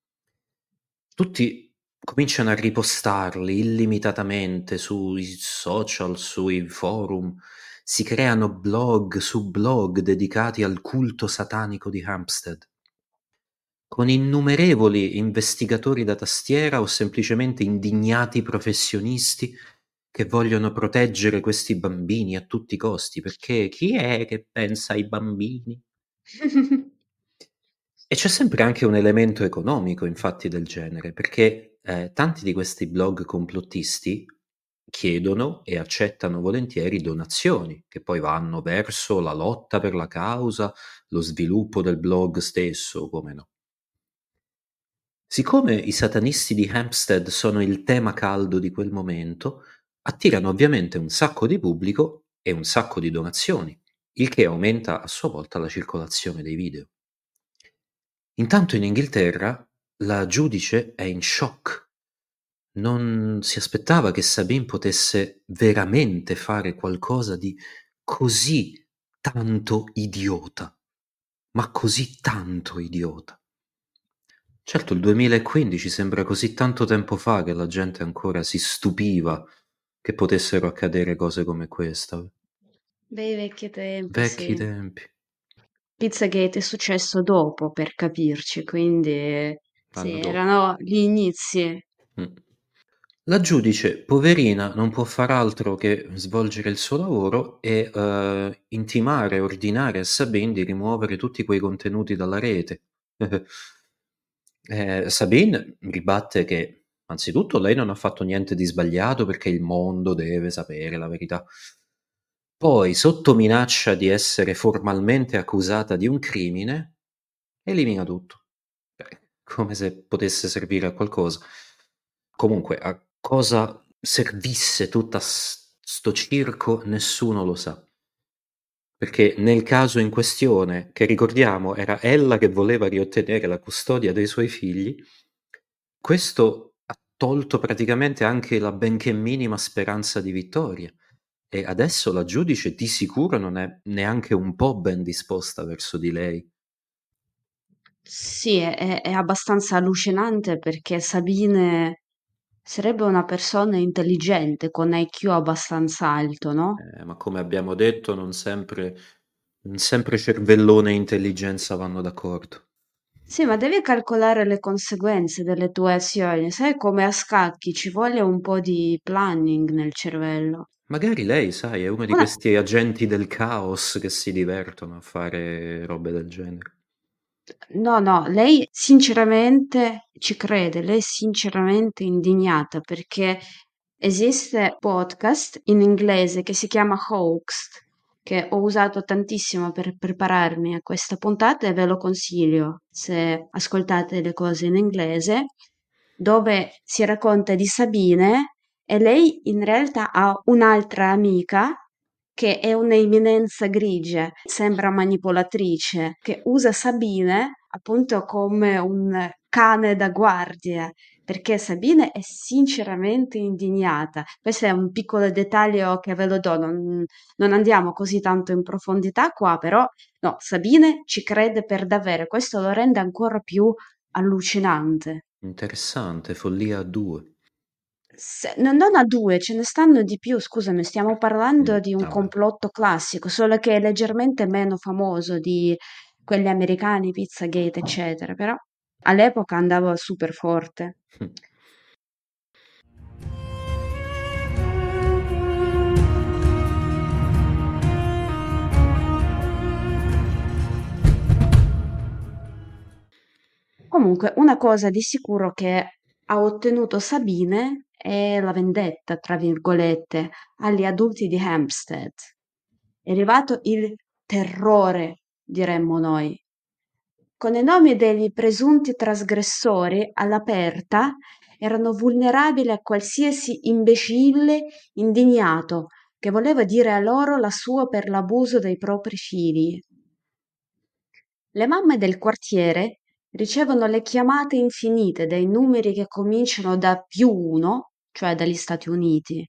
Tutti cominciano a ripostarli illimitatamente sui social, sui forum, si creano blog su blog dedicati al culto satanico di Hampstead, con innumerevoli investigatori da tastiera o semplicemente indignati professionisti che vogliono proteggere questi bambini a tutti i costi, perché chi è che pensa ai bambini? E c'è sempre anche un elemento economico, infatti, del genere, perché eh, tanti di questi blog complottisti chiedono e accettano volentieri donazioni, che poi vanno verso la lotta per la causa, lo sviluppo del blog stesso, come no. Siccome i satanisti di Hampstead sono il tema caldo di quel momento, attirano ovviamente un sacco di pubblico e un sacco di donazioni, il che aumenta a sua volta la circolazione dei video. Intanto in Inghilterra la giudice è in shock. Non si aspettava che Sabine potesse veramente fare qualcosa di così tanto idiota, ma così tanto idiota. Certo, il duemilaquindici sembra così tanto tempo fa che la gente ancora si stupiva che potessero accadere cose come questa. Bei vecchi tempi, Vecchi sì. tempi. Pizzagate è successo dopo, per capirci, quindi sì, L'anno dopo. erano gli inizi. Mm. La giudice, poverina, non può far altro che svolgere il suo lavoro e eh, intimare, ordinare a Sabine di rimuovere tutti quei contenuti dalla rete. Eh, Sabine ribatte che, anzitutto, lei non ha fatto niente di sbagliato perché il mondo deve sapere la verità. Poi, sotto minaccia di essere formalmente accusata di un crimine, elimina tutto. Eh, Come se potesse servire a qualcosa. Comunque, a cosa servisse tutta s- sto circo, nessuno lo sa. Perché nel caso in questione, che ricordiamo era ella che voleva riottenere la custodia dei suoi figli, questo ha tolto praticamente anche la benché minima speranza di vittoria. E adesso la giudice di sicuro non è neanche un po' ben disposta verso di lei. Sì, è, è- è abbastanza allucinante perché Sabine sarebbe una persona intelligente con I Q abbastanza alto, no? Eh, ma come abbiamo detto, non sempre, non sempre cervellone e intelligenza vanno d'accordo. Sì, ma devi calcolare le conseguenze delle tue azioni. Sai come a scacchi ci vuole un po' di planning nel cervello. Magari lei, sai, è uno di Una- questi agenti del caos che si divertono a fare robe del genere. No, no, lei sinceramente ci crede, lei è sinceramente indignata perché esiste podcast in inglese che si chiama Hoaxed, che ho usato tantissimo per prepararmi a questa puntata e ve lo consiglio se ascoltate le cose in inglese. dove si racconta di Sabine e lei in realtà ha un'altra amica che è un'eminenza grigia, sembra manipolatrice, che usa Sabine appunto come un cane da guardia, perché Sabine è sinceramente indignata. Questo è un piccolo dettaglio che ve lo do, non, non andiamo così tanto in profondità qua, però no, Sabine ci crede per davvero, questo lo rende ancora più allucinante. Interessante, follia a due. Se- no- non a due, ce ne stanno di più, scusami, stiamo parlando Mm, di un vabbè. complotto classico, solo che è leggermente meno famoso di quelli americani, Pizzagate, eccetera, però all'epoca andava super forte. Comunque, una cosa di sicuro che ha ottenuto Sabine è la vendetta, tra virgolette, agli adulti di Hampstead. È arrivato il terrore, diremmo noi. Con i nomi degli presunti trasgressori all'aperta erano vulnerabili a qualsiasi imbecille indignato che voleva dire a loro la sua per l'abuso dei propri figli. Le mamme del quartiere ricevono le chiamate infinite dai numeri che cominciano da più uno, cioè dagli Stati Uniti.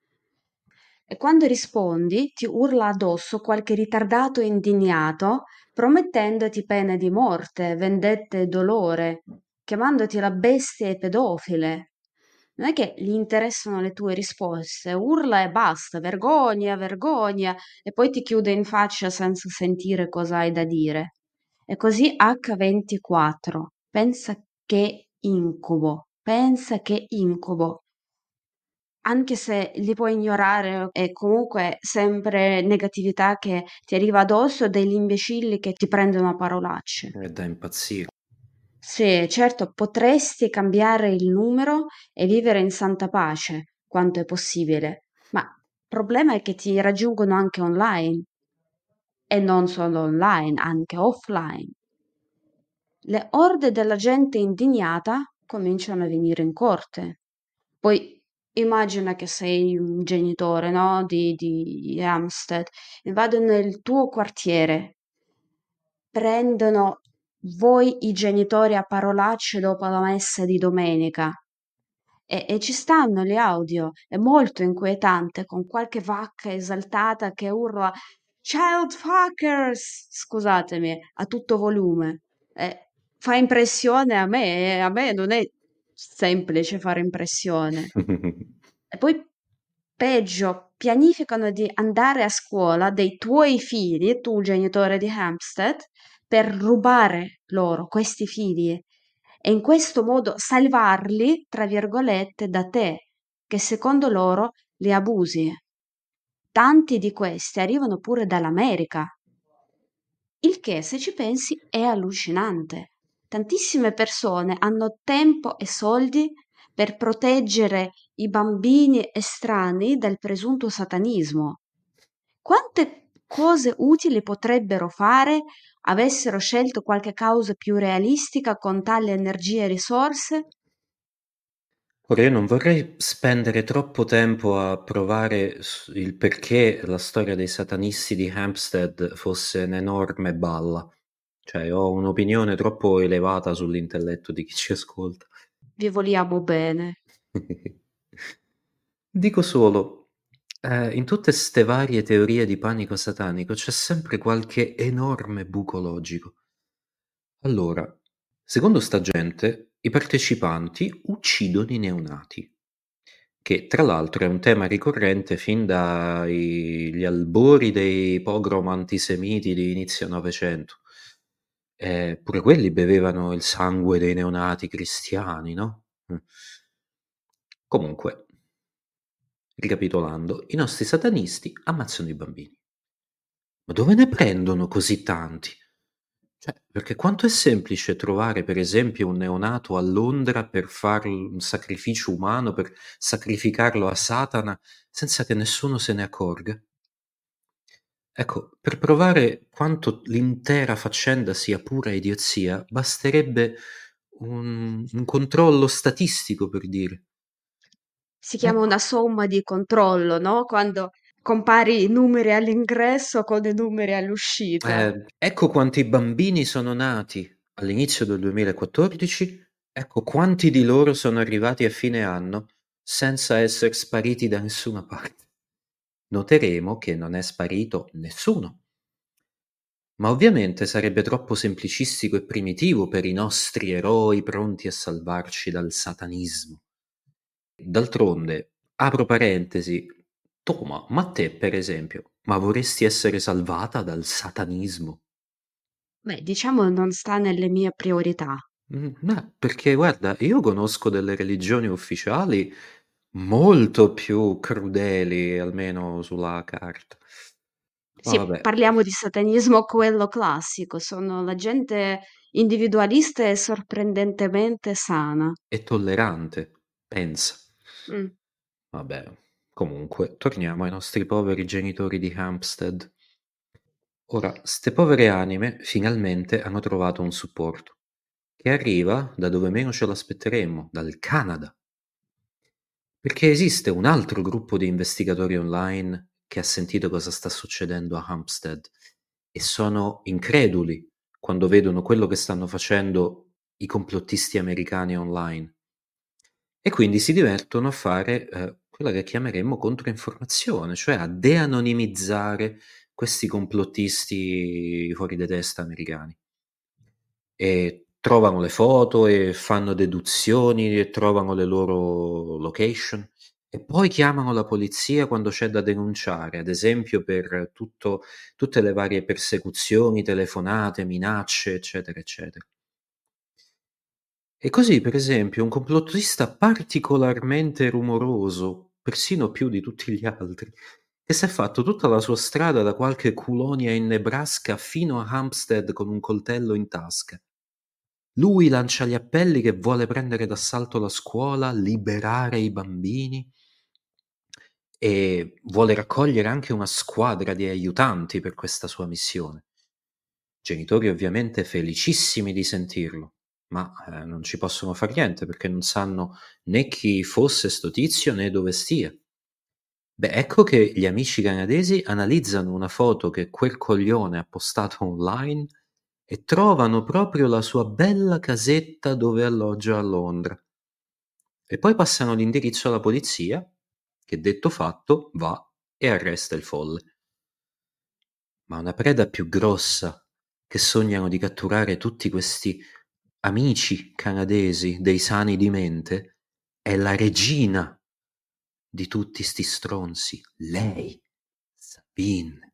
E quando rispondi ti urla addosso qualche ritardato indignato, promettendoti pene di morte, vendette e dolore, chiamandoti la bestia e pedofile. Non è che gli interessano le tue risposte, urla e basta, vergogna, vergogna, e poi ti chiude in faccia senza sentire cosa hai da dire. E così acca ventiquattro. Pensa che incubo, pensa che incubo. Anche se li puoi ignorare, è comunque sempre negatività che ti arriva addosso, degli imbecilli che ti prendono a parolacce. È da impazzire. Sì, certo, potresti cambiare il numero e vivere in santa pace, quanto è possibile, ma il problema è che ti raggiungono anche online e non solo online, anche offline. Le orde della gente indignata cominciano a venire in corte. Poi immagina che sei un genitore, no? Di, di Hampstead, invadono il tuo quartiere, prendono voi i genitori a parolacce dopo la messa di domenica. E, e ci stanno gli audio, è molto inquietante, con qualche vacca esaltata che urla Child fuckers, scusatemi, a tutto volume. Eh, fa impressione a me, e a me non è semplice fare impressione. E poi, peggio, pianificano di andare a scuola dei tuoi figli, tu genitore di Hampstead, per rubare loro questi figli e in questo modo salvarli, tra virgolette, da te, che secondo loro li abusi. Tanti di questi arrivano pure dall'America, il che, se ci pensi, è allucinante. Tantissime persone hanno tempo e soldi per proteggere i bambini estranei dal presunto satanismo. Quante cose utili potrebbero fare avessero scelto qualche causa più realistica con tali energie e risorse? Ora io non vorrei spendere troppo tempo a provare s- il perché la storia dei satanisti di Hampstead fosse un'enorme balla. Cioè, ho un'opinione troppo elevata sull'intelletto di chi ci ascolta. Vi vogliamo bene. Dico solo, eh, in tutte ste varie teorie di panico satanico c'è sempre qualche enorme buco logico. Allora, secondo sta gente, i partecipanti uccidono i neonati, che tra l'altro è un tema ricorrente fin dagli albori dei pogrom antisemiti di inizio Novecento. Eh, pure quelli bevevano il sangue dei neonati cristiani, no? Mm. Comunque, ricapitolando, i nostri satanisti ammazzano i bambini. Ma dove ne prendono così tanti? Cioè, perché quanto è semplice trovare, per esempio, un neonato a Londra per fare un sacrificio umano, per sacrificarlo a Satana, senza che nessuno se ne accorga? Ecco, per provare quanto l'intera faccenda sia pura idiozia, basterebbe un, un controllo statistico, per dire. Si chiama Ecco, una somma di controllo, no? Quando compari i numeri all'ingresso con i numeri all'uscita. eh, ecco quanti bambini sono nati all'inizio del duemilaquattordici, ecco quanti di loro sono arrivati a fine anno senza essere spariti da nessuna parte. Noteremo che non è sparito nessuno. Ma ovviamente sarebbe troppo semplicistico e primitivo per i nostri eroi pronti a salvarci dal satanismo. D'altronde, apro parentesi, Toma, ma te per esempio, ma vorresti essere salvata dal satanismo? Beh, diciamo non sta nelle mie priorità. Mm, beh, perché guarda, io conosco delle religioni ufficiali molto più crudeli, almeno sulla carta. Ma Sì, vabbè, parliamo di satanismo quello classico, sono la gente individualista e sorprendentemente sana. è tollerante, pensa. Mm. Vabbè, comunque, torniamo ai nostri poveri genitori di Hampstead. Ora, ste povere anime finalmente hanno trovato un supporto, che arriva da dove meno ce l'aspetteremmo, dal Canada. Perché esiste un altro gruppo di investigatori online che ha sentito cosa sta succedendo a Hampstead e sono increduli quando vedono quello che stanno facendo i complottisti americani online. E quindi si divertono a fare eh, quella che chiameremmo controinformazione, cioè a de-anonimizzare questi complottisti fuori di testa americani. E trovano le foto e fanno deduzioni e trovano le loro location e poi chiamano la polizia quando c'è da denunciare, ad esempio per tutto, tutte le varie persecuzioni, telefonate, minacce, eccetera, eccetera. E così, per esempio, un complottista particolarmente rumoroso, persino più di tutti gli altri, che si è fatto tutta la sua strada da qualche colonia in Nebraska fino a Hampstead con un coltello in tasca. Lui lancia gli appelli che vuole prendere d'assalto la scuola, liberare i bambini e vuole raccogliere anche una squadra di aiutanti per questa sua missione. Genitori ovviamente felicissimi di sentirlo, ma eh, non ci possono far niente perché non sanno né chi fosse sto tizio né dove stia. Beh, ecco che gli amici canadesi analizzano una foto che quel coglione ha postato online e trovano proprio la sua bella casetta dove alloggia a Londra. E poi passano l'indirizzo alla polizia, che detto fatto va e arresta il folle. Ma una preda più grossa che sognano di catturare tutti questi amici canadesi dei sani di mente è la regina di tutti sti stronzi, lei, Sabine.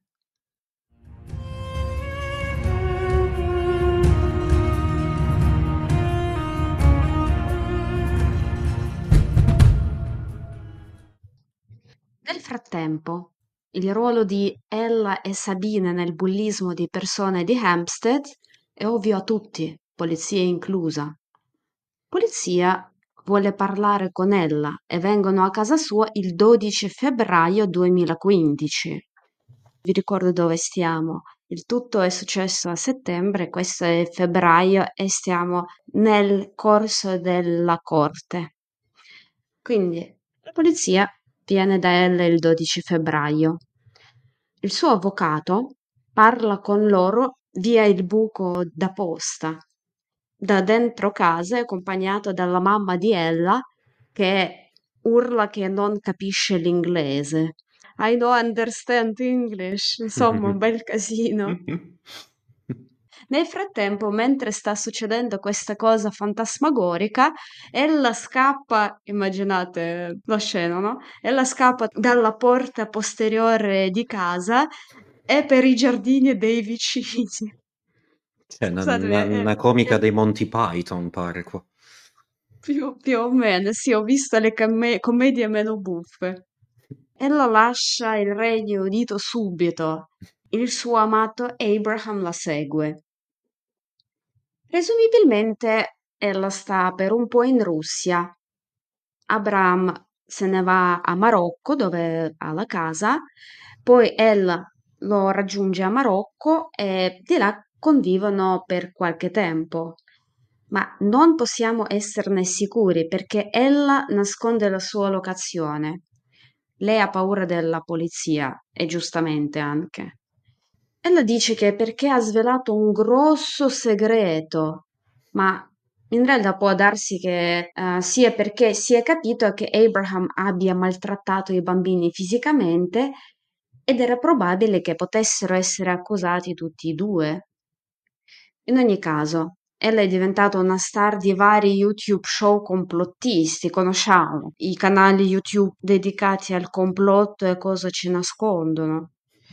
Nel frattempo, il ruolo di Ella e Sabine nel bullismo di persone di Hampstead è ovvio a tutti, polizia inclusa. Polizia vuole parlare con Ella e vengono a casa sua il dodici febbraio duemilaquindici. Vi ricordo dove stiamo. Il tutto è successo a settembre, questo è febbraio e stiamo nel corso della corte. Quindi la polizia viene da ella il dodici febbraio. Il suo avvocato parla con loro via il buco da posta, da dentro casa, è accompagnato dalla mamma di Ella che urla che non capisce l'inglese. I don't understand English, insomma, un bel casino. Nel frattempo, mentre sta succedendo questa cosa fantasmagorica, ella scappa, immaginate la scena, no? Ella scappa dalla porta posteriore di casa e per i giardini dei vicini. Cioè, una, Scusatemi, una- è, una comica è dei Monty Python, pare qua. più, più o meno, sì, ho visto le camme- commedie meno buffe. Ella lascia il Regno Unito subito. Il suo amato Abraham la segue. Presumibilmente ella sta per un po' in Russia. Abraham se ne va a Marocco dove ha la casa, poi ella lo raggiunge a Marocco e di là convivono per qualche tempo. Ma non possiamo esserne sicuri perché ella nasconde la sua locazione. Lei ha paura della polizia e giustamente anche. Ella dice che è perché ha svelato un grosso segreto, ma in realtà può darsi che eh, sia perché si è capito che Abraham abbia maltrattato i bambini fisicamente ed era probabile che potessero essere accusati tutti e due. In ogni caso, ella è diventata una star di vari YouTube show complottisti, conosciamo i canali YouTube dedicati al complotto e cosa ci nascondono.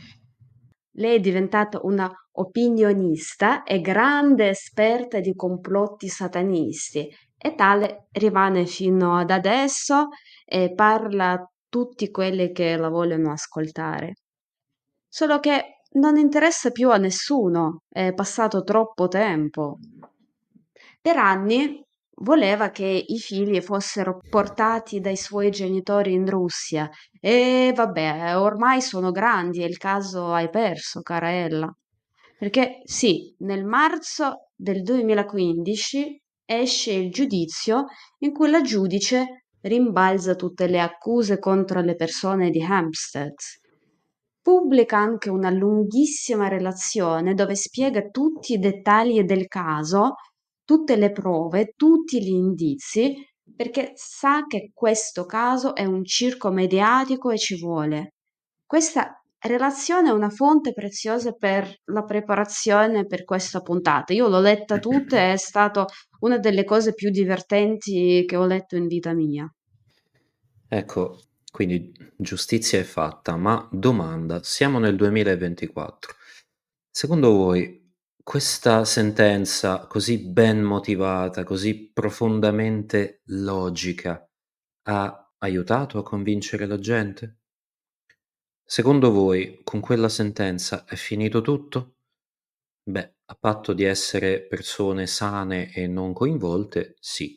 Lei è diventata una opinionista e grande esperta di complotti satanisti e tale rimane fino ad adesso e parla a tutti quelli che la vogliono ascoltare. Solo che non interessa più a nessuno, è passato troppo tempo. Per anni voleva che i figli fossero portati dai suoi genitori in Russia e vabbè, ormai sono grandi, è il caso hai perso, cara Ella. Perché sì, nel marzo del duemilaquindici esce il giudizio in cui la giudice rimbalza tutte le accuse contro le persone di Hampstead. Pubblica anche una lunghissima relazione dove spiega tutti i dettagli del caso, tutte le prove, tutti gli indizi, perché sa che questo caso è un circo mediatico e ci vuole. Questa relazione è una fonte preziosa per la preparazione per questa puntata. Io l'ho letta tutta e è stata una delle cose più divertenti che ho letto in vita mia. Ecco, quindi giustizia è fatta, ma domanda, siamo nel duemilaventiquattro. Secondo voi questa sentenza così ben motivata, così profondamente logica, ha aiutato a convincere la gente? Secondo voi con quella sentenza è finito tutto? Beh, a patto di essere persone sane e non coinvolte, sì.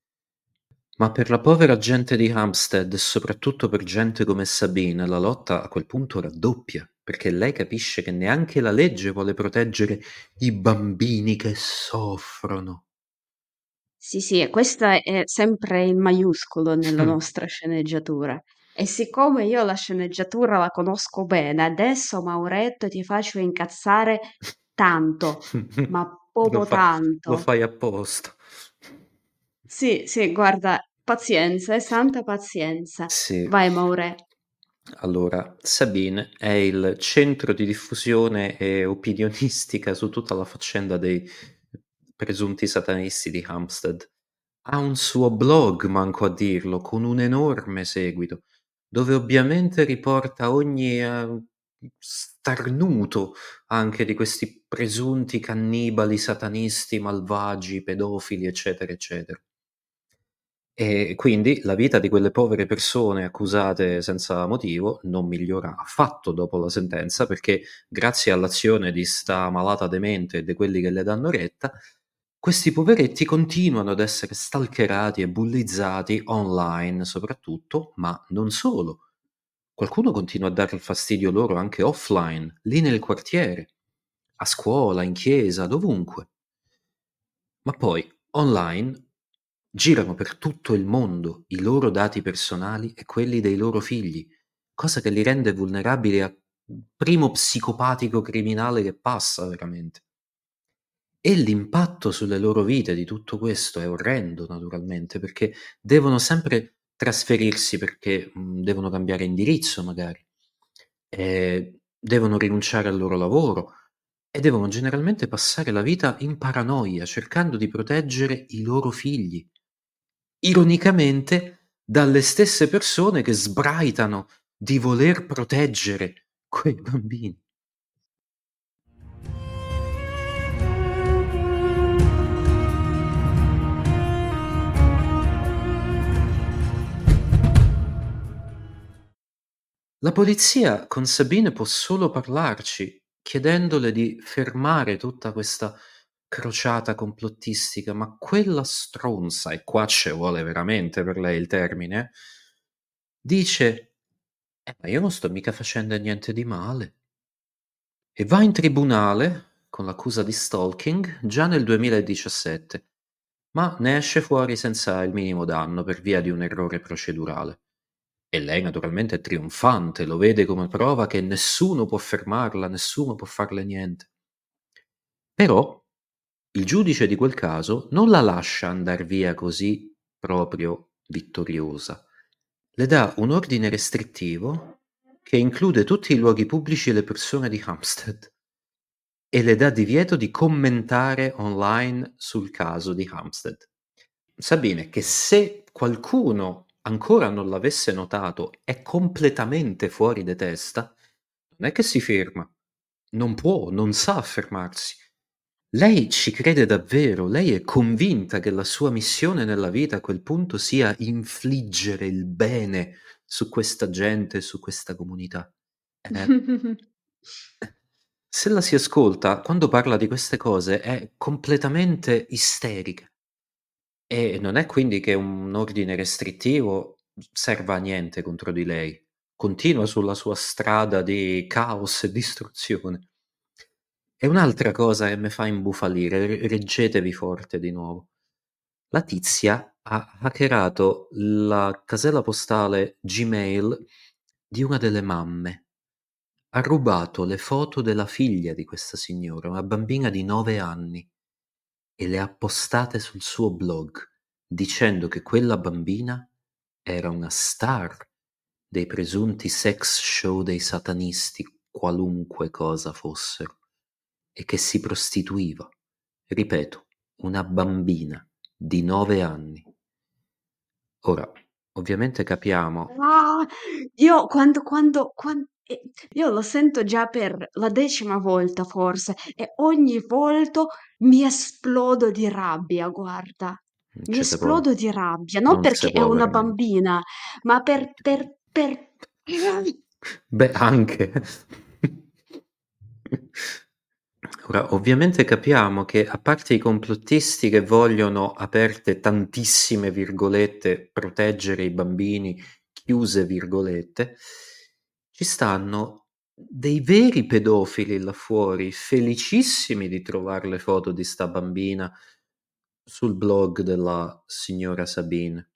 Ma per la povera gente di Hampstead e soprattutto per gente come Sabine, la lotta a quel punto raddoppia, perché lei capisce che neanche la legge vuole proteggere i bambini che soffrono. Sì, sì, e questa è sempre in maiuscolo nella nostra sceneggiatura. E siccome io la sceneggiatura la conosco bene, adesso Mauretto ti faccio incazzare tanto, ma Lo proprio fa- lo tanto. fai apposta. Sì, sì, guarda, pazienza, è santa pazienza. Sì. Vai, Maure. Allora, Sabine è il centro di diffusione e opinionistica su tutta la faccenda dei presunti satanisti di Hampstead. Ha un suo blog, manco a dirlo, con un enorme seguito, dove ovviamente riporta ogni eh, starnuto anche di questi presunti cannibali, satanisti, malvagi, pedofili, eccetera, eccetera. E quindi la vita di quelle povere persone accusate senza motivo non migliora affatto dopo la sentenza, perché grazie all'azione di sta malata demente e di quelli che le danno retta, questi poveretti continuano ad essere stalkerati e bullizzati online soprattutto, ma non solo. Qualcuno continua a dare il fastidio loro anche offline, lì nel quartiere, a scuola, in chiesa, dovunque. Ma poi, online, girano per tutto il mondo i loro dati personali e quelli dei loro figli, cosa che li rende vulnerabili al primo psicopatico criminale che passa veramente. E l'impatto sulle loro vite di tutto questo è orrendo, naturalmente, perché devono sempre trasferirsi perché mh, devono cambiare indirizzo, magari, e devono rinunciare al loro lavoro e devono generalmente passare la vita in paranoia, cercando di proteggere i loro figli. Ironicamente, dalle stesse persone che sbraitano di voler proteggere quei bambini. La polizia con Sabine può solo parlarci, chiedendole di fermare tutta questa crociata complottistica, ma quella stronza, e qua ci vuole veramente per lei il termine, dice: "Eh, ma io non sto mica facendo niente di male." E va in tribunale con l'accusa di stalking già nel duemiladiciassette. ma ne esce fuori senza il minimo danno per via di un errore procedurale. E lei naturalmente è trionfante, lo vede come prova che nessuno può fermarla, nessuno può farle niente. Però il giudice di quel caso non la lascia andar via così proprio vittoriosa. Le dà un ordine restrittivo che include tutti i luoghi pubblici e le persone di Hampstead e le dà divieto di commentare online sul caso di Hampstead. Sabine, che se qualcuno ancora non l'avesse notato, è completamente fuori di testa, non è che si ferma, non può, non sa fermarsi. Lei ci crede davvero, lei è convinta che la sua missione nella vita a quel punto sia infliggere il bene su questa gente, su questa comunità. Eh, se la si ascolta, quando parla di queste cose, è completamente isterica. E non è quindi che un ordine restrittivo serva a niente contro di lei. Continua sulla sua strada di caos e distruzione. E un'altra cosa che mi fa imbufalire, re- reggetevi forte di nuovo. La tizia ha hackerato la casella postale Gmail di una delle mamme. Ha rubato le foto della figlia di questa signora, una bambina di nove anni, e le ha postate sul suo blog, dicendo che quella bambina era una star dei presunti sex show dei satanisti, qualunque cosa fossero, e che si prostituiva. Ripeto, una bambina di nove anni. Ora, ovviamente capiamo. Ah, io quando, quando, quan- eh, io lo sento già per la decima volta forse e ogni volta mi esplodo di rabbia, guarda, Non mi ce se può, esplodo di rabbia, non non se perché è può una veramente. bambina, ma per, per, per... Beh, anche. Ora, ovviamente capiamo che, a parte i complottisti che vogliono, aperte tantissime virgolette, proteggere i bambini, chiuse virgolette, ci stanno dei veri pedofili là fuori, felicissimi di trovare le foto di sta bambina sul blog della signora Sabine.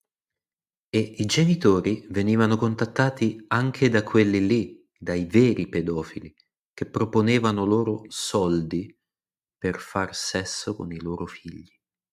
E i genitori venivano contattati anche da quelli lì, dai veri pedofili, che proponevano loro soldi per far sesso con i loro figli.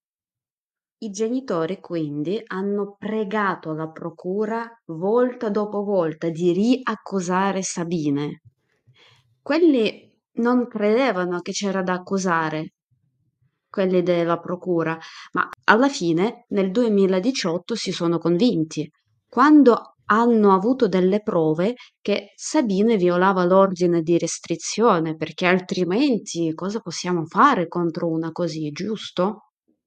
I genitori quindi hanno pregato la procura volta dopo volta di riaccusare Sabine. Quelli non credevano che c'era da accusare, quelli della procura, ma alla fine nel duemiladiciotto si sono convinti, quando hanno avuto delle prove che Sabine violava l'ordine di restrizione, perché altrimenti cosa possiamo fare contro una così, giusto?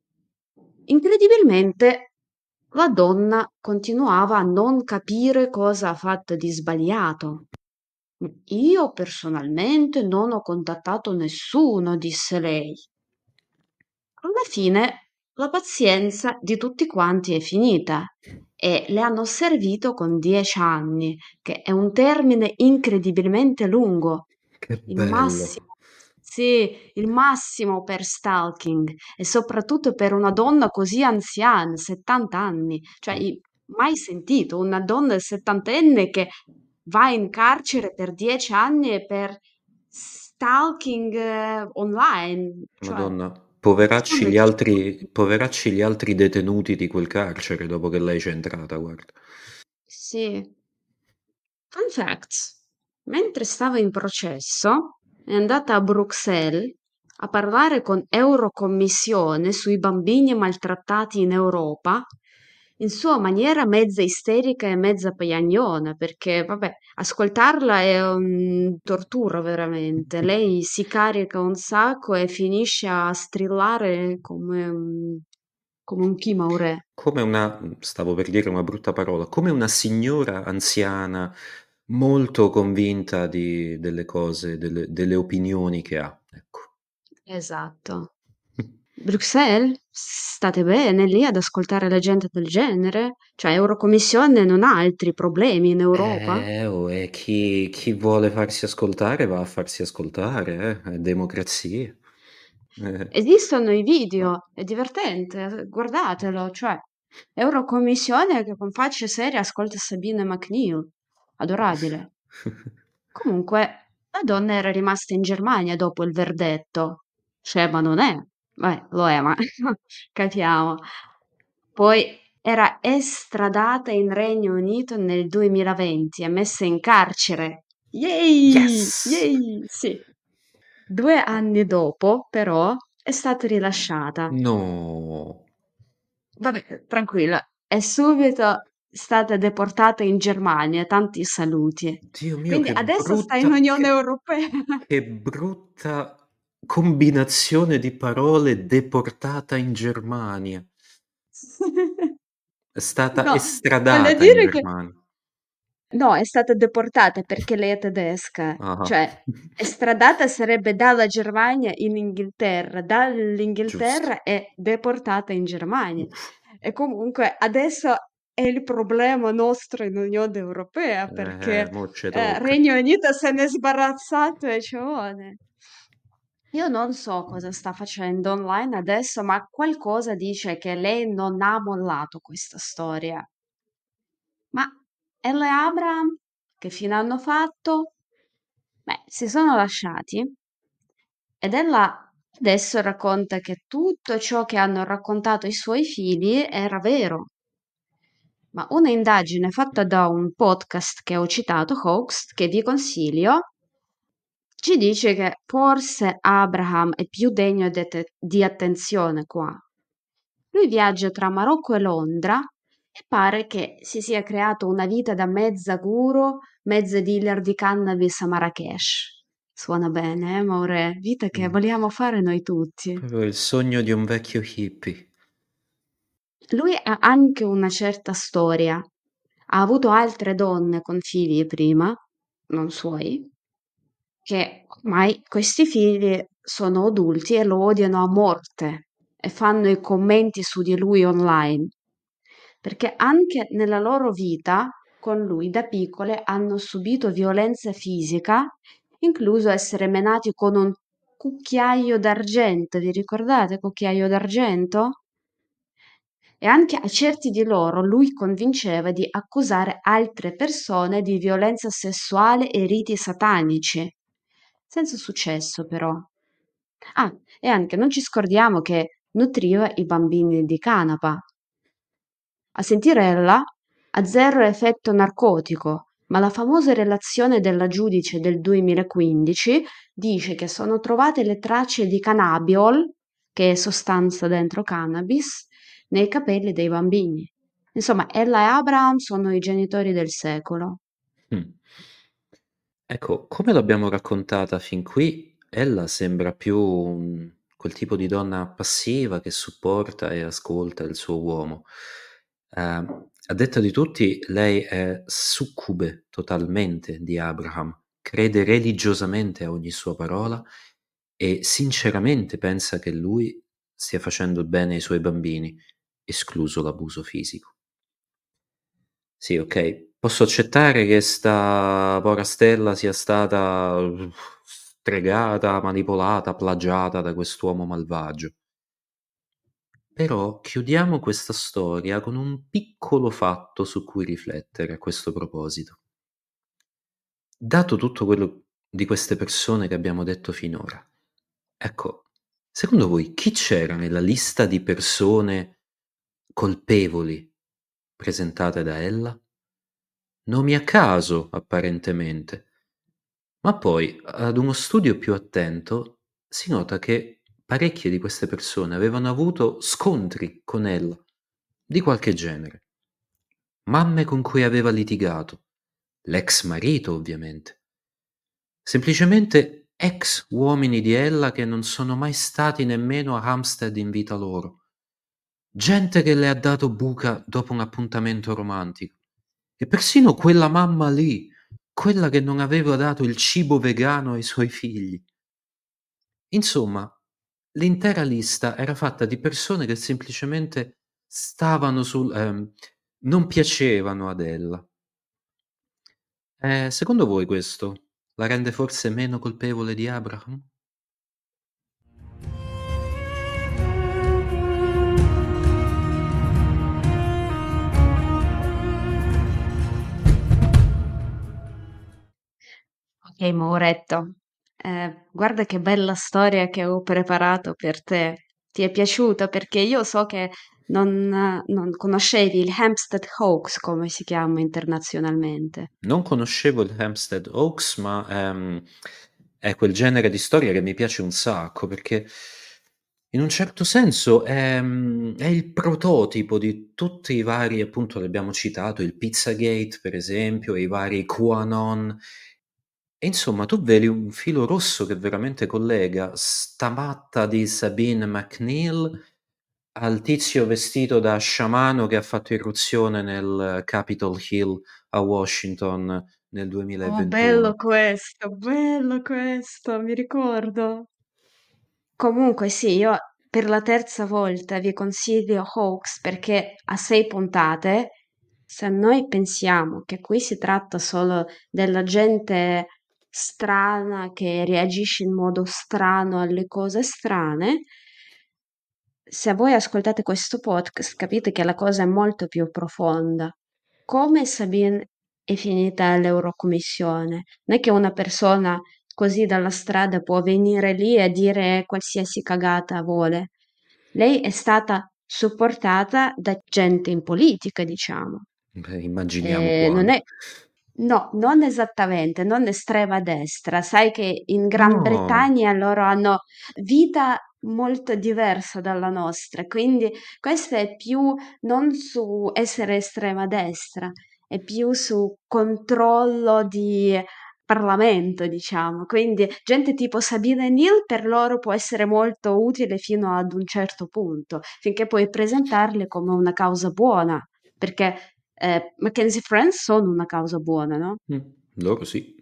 Incredibilmente, la donna continuava a non capire cosa ha fatto di sbagliato. Io personalmente non ho contattato nessuno, disse lei. Alla fine la pazienza di tutti quanti è finita e le hanno servito con dieci anni, che è un termine incredibilmente lungo. Che Il bello! massimo, sì, il massimo per stalking e soprattutto per una donna così anziana, settanta anni. Cioè, i- mai sentito una donna settantenne che va in carcere per dieci anni e per stalking eh, online. Cioè, Madonna, sono poveracci gli altri, eccessivi. poveracci gli altri detenuti di quel carcere dopo che lei c'è entrata, guarda. Sì. Fun fact: mentre stava in processo, è andata a Bruxelles a parlare con Eurocommissione sui bambini maltrattati in Europa, in sua maniera mezza isterica e mezza piagnona, perché, vabbè, ascoltarla è un tortura veramente. Lei si carica un sacco e finisce a strillare come un, come un chimaurè. Come una, stavo per dire una brutta parola, come una signora anziana molto convinta di- delle cose, delle, delle opinioni che ha. Ecco. Esatto. Bruxelles? State bene lì ad ascoltare la gente del genere? Cioè, Eurocommissione non ha altri problemi in Europa? Eh, oh, e chi, chi vuole farsi ascoltare va a farsi ascoltare, eh? È democrazia. Eh. Esistono i video, è divertente, guardatelo, cioè, Eurocommissione che con facce serie ascolta Sabine McNeil, adorabile. Comunque, la donna era rimasta in Germania dopo il verdetto. Cioè, ma non è. Beh, lo è, ma capiamo. Poi era estradata in Regno Unito nel duemilaventi e messa in carcere. Yay! Yes! Yay! Sì. Due anni dopo, però, è stata rilasciata. No. Vabbè, tranquilla, è subito stata deportata in Germania, tanti saluti. Dio mio, Quindi che adesso sta in brutta, Unione che, Europea. che brutta combinazione di parole, deportata in Germania. È stata No, voglio estradata in dire che Germania. no, è stata deportata perché lei è tedesca, Ah, cioè estradata sarebbe dalla Germania in Inghilterra, giusto. dall'Inghilterra è deportata in Germania. Uff. E comunque adesso è il problema nostro in Unione Europea Eh, perché mo ce eh, tocca. Regno Unito se n'è sbarazzato e ci vuole. Io non so cosa sta facendo online adesso, ma qualcosa dice che lei non ha mollato questa storia. Ma Elle e Abraham, che fine hanno fatto? Beh, si sono lasciati ed ella adesso racconta che tutto ciò che hanno raccontato i suoi figli era vero. Ma una indagine fatta da un podcast che ho citato, Hoax, che vi consiglio, ci dice che forse Abraham è più degno di atte- di attenzione qua. Lui viaggia tra Marocco e Londra e pare che si sia creato una vita da mezza guru, mezza dealer di cannabis a Marrakesh. Suona bene, eh, Maure? Vita che Mm. vogliamo fare noi tutti. Proprio il sogno di un vecchio hippie. Lui ha anche una certa storia. Ha avuto altre donne con figli prima, non suoi, che ormai questi figli sono adulti e lo odiano a morte e fanno i commenti su di lui online, perché anche nella loro vita con lui da piccole hanno subito violenza fisica, incluso essere menati con un cucchiaio d'argento. Vi ricordate cucchiaio d'argento? E anche a certi di loro lui convinceva di accusare altre persone di violenza sessuale e riti satanici. Senza successo, però. Ah, e anche non ci scordiamo che nutriva i bambini di canapa. A sentirella, ha zero effetto narcotico, ma la famosa relazione della giudice del duemilaquindici dice che sono trovate le tracce di cannabiol, che è sostanza dentro cannabis, nei capelli dei bambini. Insomma, Ella e Abraham sono i genitori del secolo. Mm. Ecco, come l'abbiamo raccontata fin qui, ella sembra più un- quel tipo di donna passiva che supporta e ascolta il suo uomo. Eh, a detta di tutti, lei è succube totalmente di Abraham, crede religiosamente a ogni sua parola e sinceramente pensa che lui stia facendo il bene ai suoi bambini, escluso l'abuso fisico. Sì, ok. Posso accettare che sta povera Stella sia stata uh, stregata, manipolata, plagiata da quest'uomo malvagio. Però chiudiamo questa storia con un piccolo fatto su cui riflettere a questo proposito. Dato tutto quello di queste persone che abbiamo detto finora, ecco, secondo voi chi c'era nella lista di persone colpevoli presentate da ella? Nomi a caso, apparentemente. Ma poi, ad uno studio più attento, si nota che parecchie di queste persone avevano avuto scontri con ella, di qualche genere. Mamme con cui aveva litigato, l'ex marito ovviamente, semplicemente ex uomini di ella che non sono mai stati nemmeno a Hampstead in vita loro, gente che le ha dato buca dopo un appuntamento romantico. E persino quella mamma lì, quella che non aveva dato il cibo vegano ai suoi figli. Insomma, l'intera lista era fatta di persone che semplicemente stavano sul... ehm, non piacevano ad ella. Eh, secondo voi questo la rende forse meno colpevole di Abraham? Ehi Mauretto, eh, guarda che bella storia che ho preparato per te. Ti è piaciuta? Perché io so che non, eh, non conoscevi il Hampstead Hoax, come si chiama internazionalmente. Non conoscevo il Hampstead Oaks, ma ehm, è quel genere di storia che mi piace un sacco, perché in un certo senso è, mm, è il prototipo di tutti i vari, appunto, l'abbiamo citato, il Pizzagate, per esempio, e i vari QAnon. E insomma, tu vedi un filo rosso che veramente collega sta matta di Sabine McNeil al tizio vestito da sciamano che ha fatto irruzione nel Capitol Hill a Washington nel Oh, bello duemilaventuno. questo, bello questo, mi ricordo. Comunque sì, io per la terza volta vi consiglio Hoax perché ha sei puntate. Se noi pensiamo che qui si tratta solo della gente strana che reagisce in modo strano alle cose strane, se voi ascoltate questo podcast capite che la cosa è molto più profonda. Come Sabine è finita all'Eurocommissione? Non è che una persona così dalla strada può venire lì e dire qualsiasi cagata vuole. Lei è stata supportata da gente in politica, diciamo. Beh, immaginiamo Eh, non quale. è, no, non esattamente, non estrema destra. Sai che in Gran No, Bretagna loro hanno vita molto diversa dalla nostra, quindi questo è più non su essere estrema destra, è più su controllo di Parlamento, diciamo. Quindi gente tipo Sabine Neal per loro può essere molto utile fino ad un certo punto, finché puoi presentarle come una causa buona, perché eh, Mackenzie Friends sono una causa buona, no? mm, loro sì.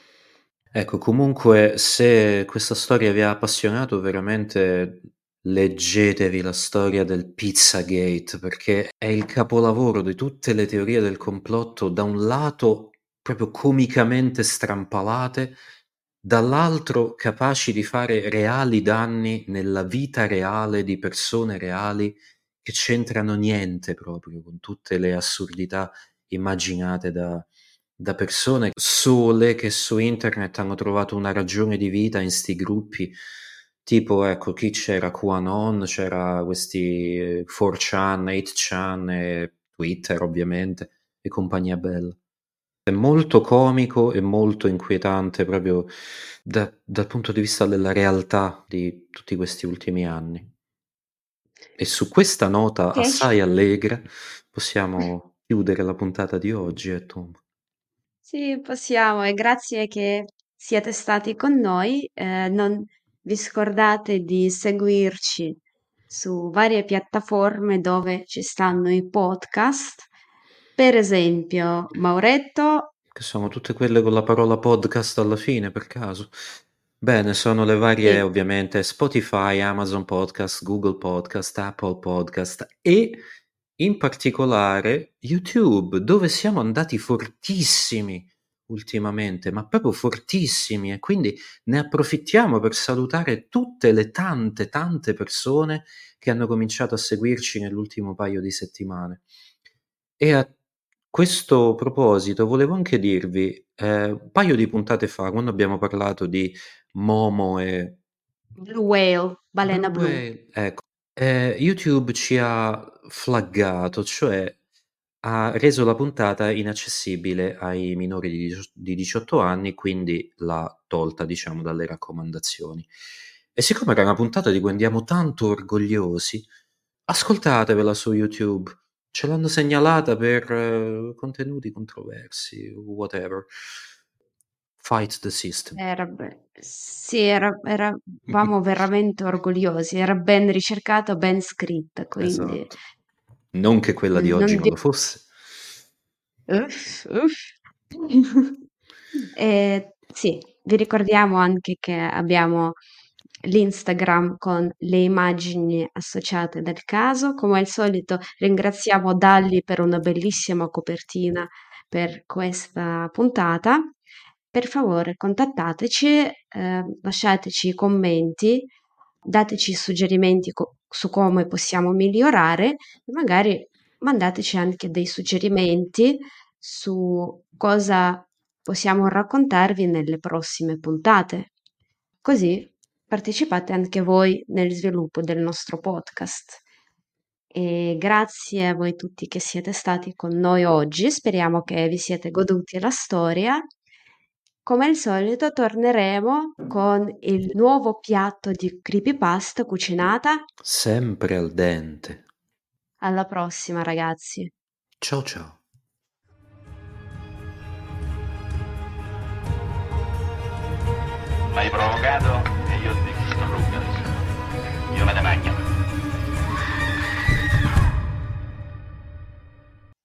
Ecco, comunque, se questa storia vi ha appassionato, veramente leggetevi la storia del Pizzagate, perché è il capolavoro di tutte le teorie del complotto, da un lato proprio comicamente strampalate, dall'altro capaci di fare reali danni nella vita reale di persone reali che c'entrano niente proprio con tutte le assurdità immaginate da da persone sole che su internet hanno trovato una ragione di vita in sti gruppi, tipo ecco chi c'era QAnon, c'era questi eh, quattro chan, otto chan e Twitter ovviamente e compagnia bella. È molto comico e molto inquietante proprio da- dal punto di vista della realtà di tutti questi ultimi anni. E su questa nota Che assai allegra possiamo chiudere la puntata di oggi, eh, Tom. sì, possiamo e grazie che siete stati con noi. Eh, non vi scordate di seguirci su varie piattaforme dove ci stanno i podcast. Per esempio, Mauretto, Che sono tutte quelle con la parola podcast alla fine, per caso? Bene, sono le varie, sì, ovviamente, Spotify, Amazon Podcast, Google Podcast, Apple Podcast e in particolare YouTube, dove siamo andati fortissimi ultimamente, ma proprio fortissimi, e quindi ne approfittiamo per salutare tutte le tante, tante persone che hanno cominciato a seguirci nell'ultimo paio di settimane. E a questo proposito volevo anche dirvi, eh, un paio di puntate fa, quando abbiamo parlato di Momo e Blue Whale, balena Blue blu. Whale, ecco, eh, YouTube ci ha flaggato, cioè ha reso la puntata inaccessibile ai minori di dici- di diciotto anni, quindi l'ha tolta, diciamo, dalle raccomandazioni. E siccome era una puntata di cui andiamo tanto orgogliosi, ascoltatevela su YouTube. Ce l'hanno segnalata per eh, contenuti controversi, whatever. Fight the system. Era, be- sì, era- eravamo veramente orgogliosi, era ben ricercata, ben scritta, quindi Esatto. Non che quella di mm, oggi non non di... lo fosse. Uff, uff. E, sì, vi ricordiamo anche che abbiamo l'Instagram con le immagini associate del caso. Come al solito ringraziamo Dalli per una bellissima copertina per questa puntata. Per favore, contattateci, eh, lasciateci commenti, dateci suggerimenti co- su come possiamo migliorare e magari mandateci anche dei suggerimenti su cosa possiamo raccontarvi nelle prossime puntate. Così partecipate anche voi nel sviluppo del nostro podcast. E grazie a voi tutti che siete stati con noi oggi. Speriamo che vi siete goduti la storia. Come al solito torneremo con il nuovo piatto di creepypasta cucinata. Sempre al dente. Alla prossima, ragazzi. Ciao ciao. M'hai provocato e io ti distruggo adesso. Io me ne magno.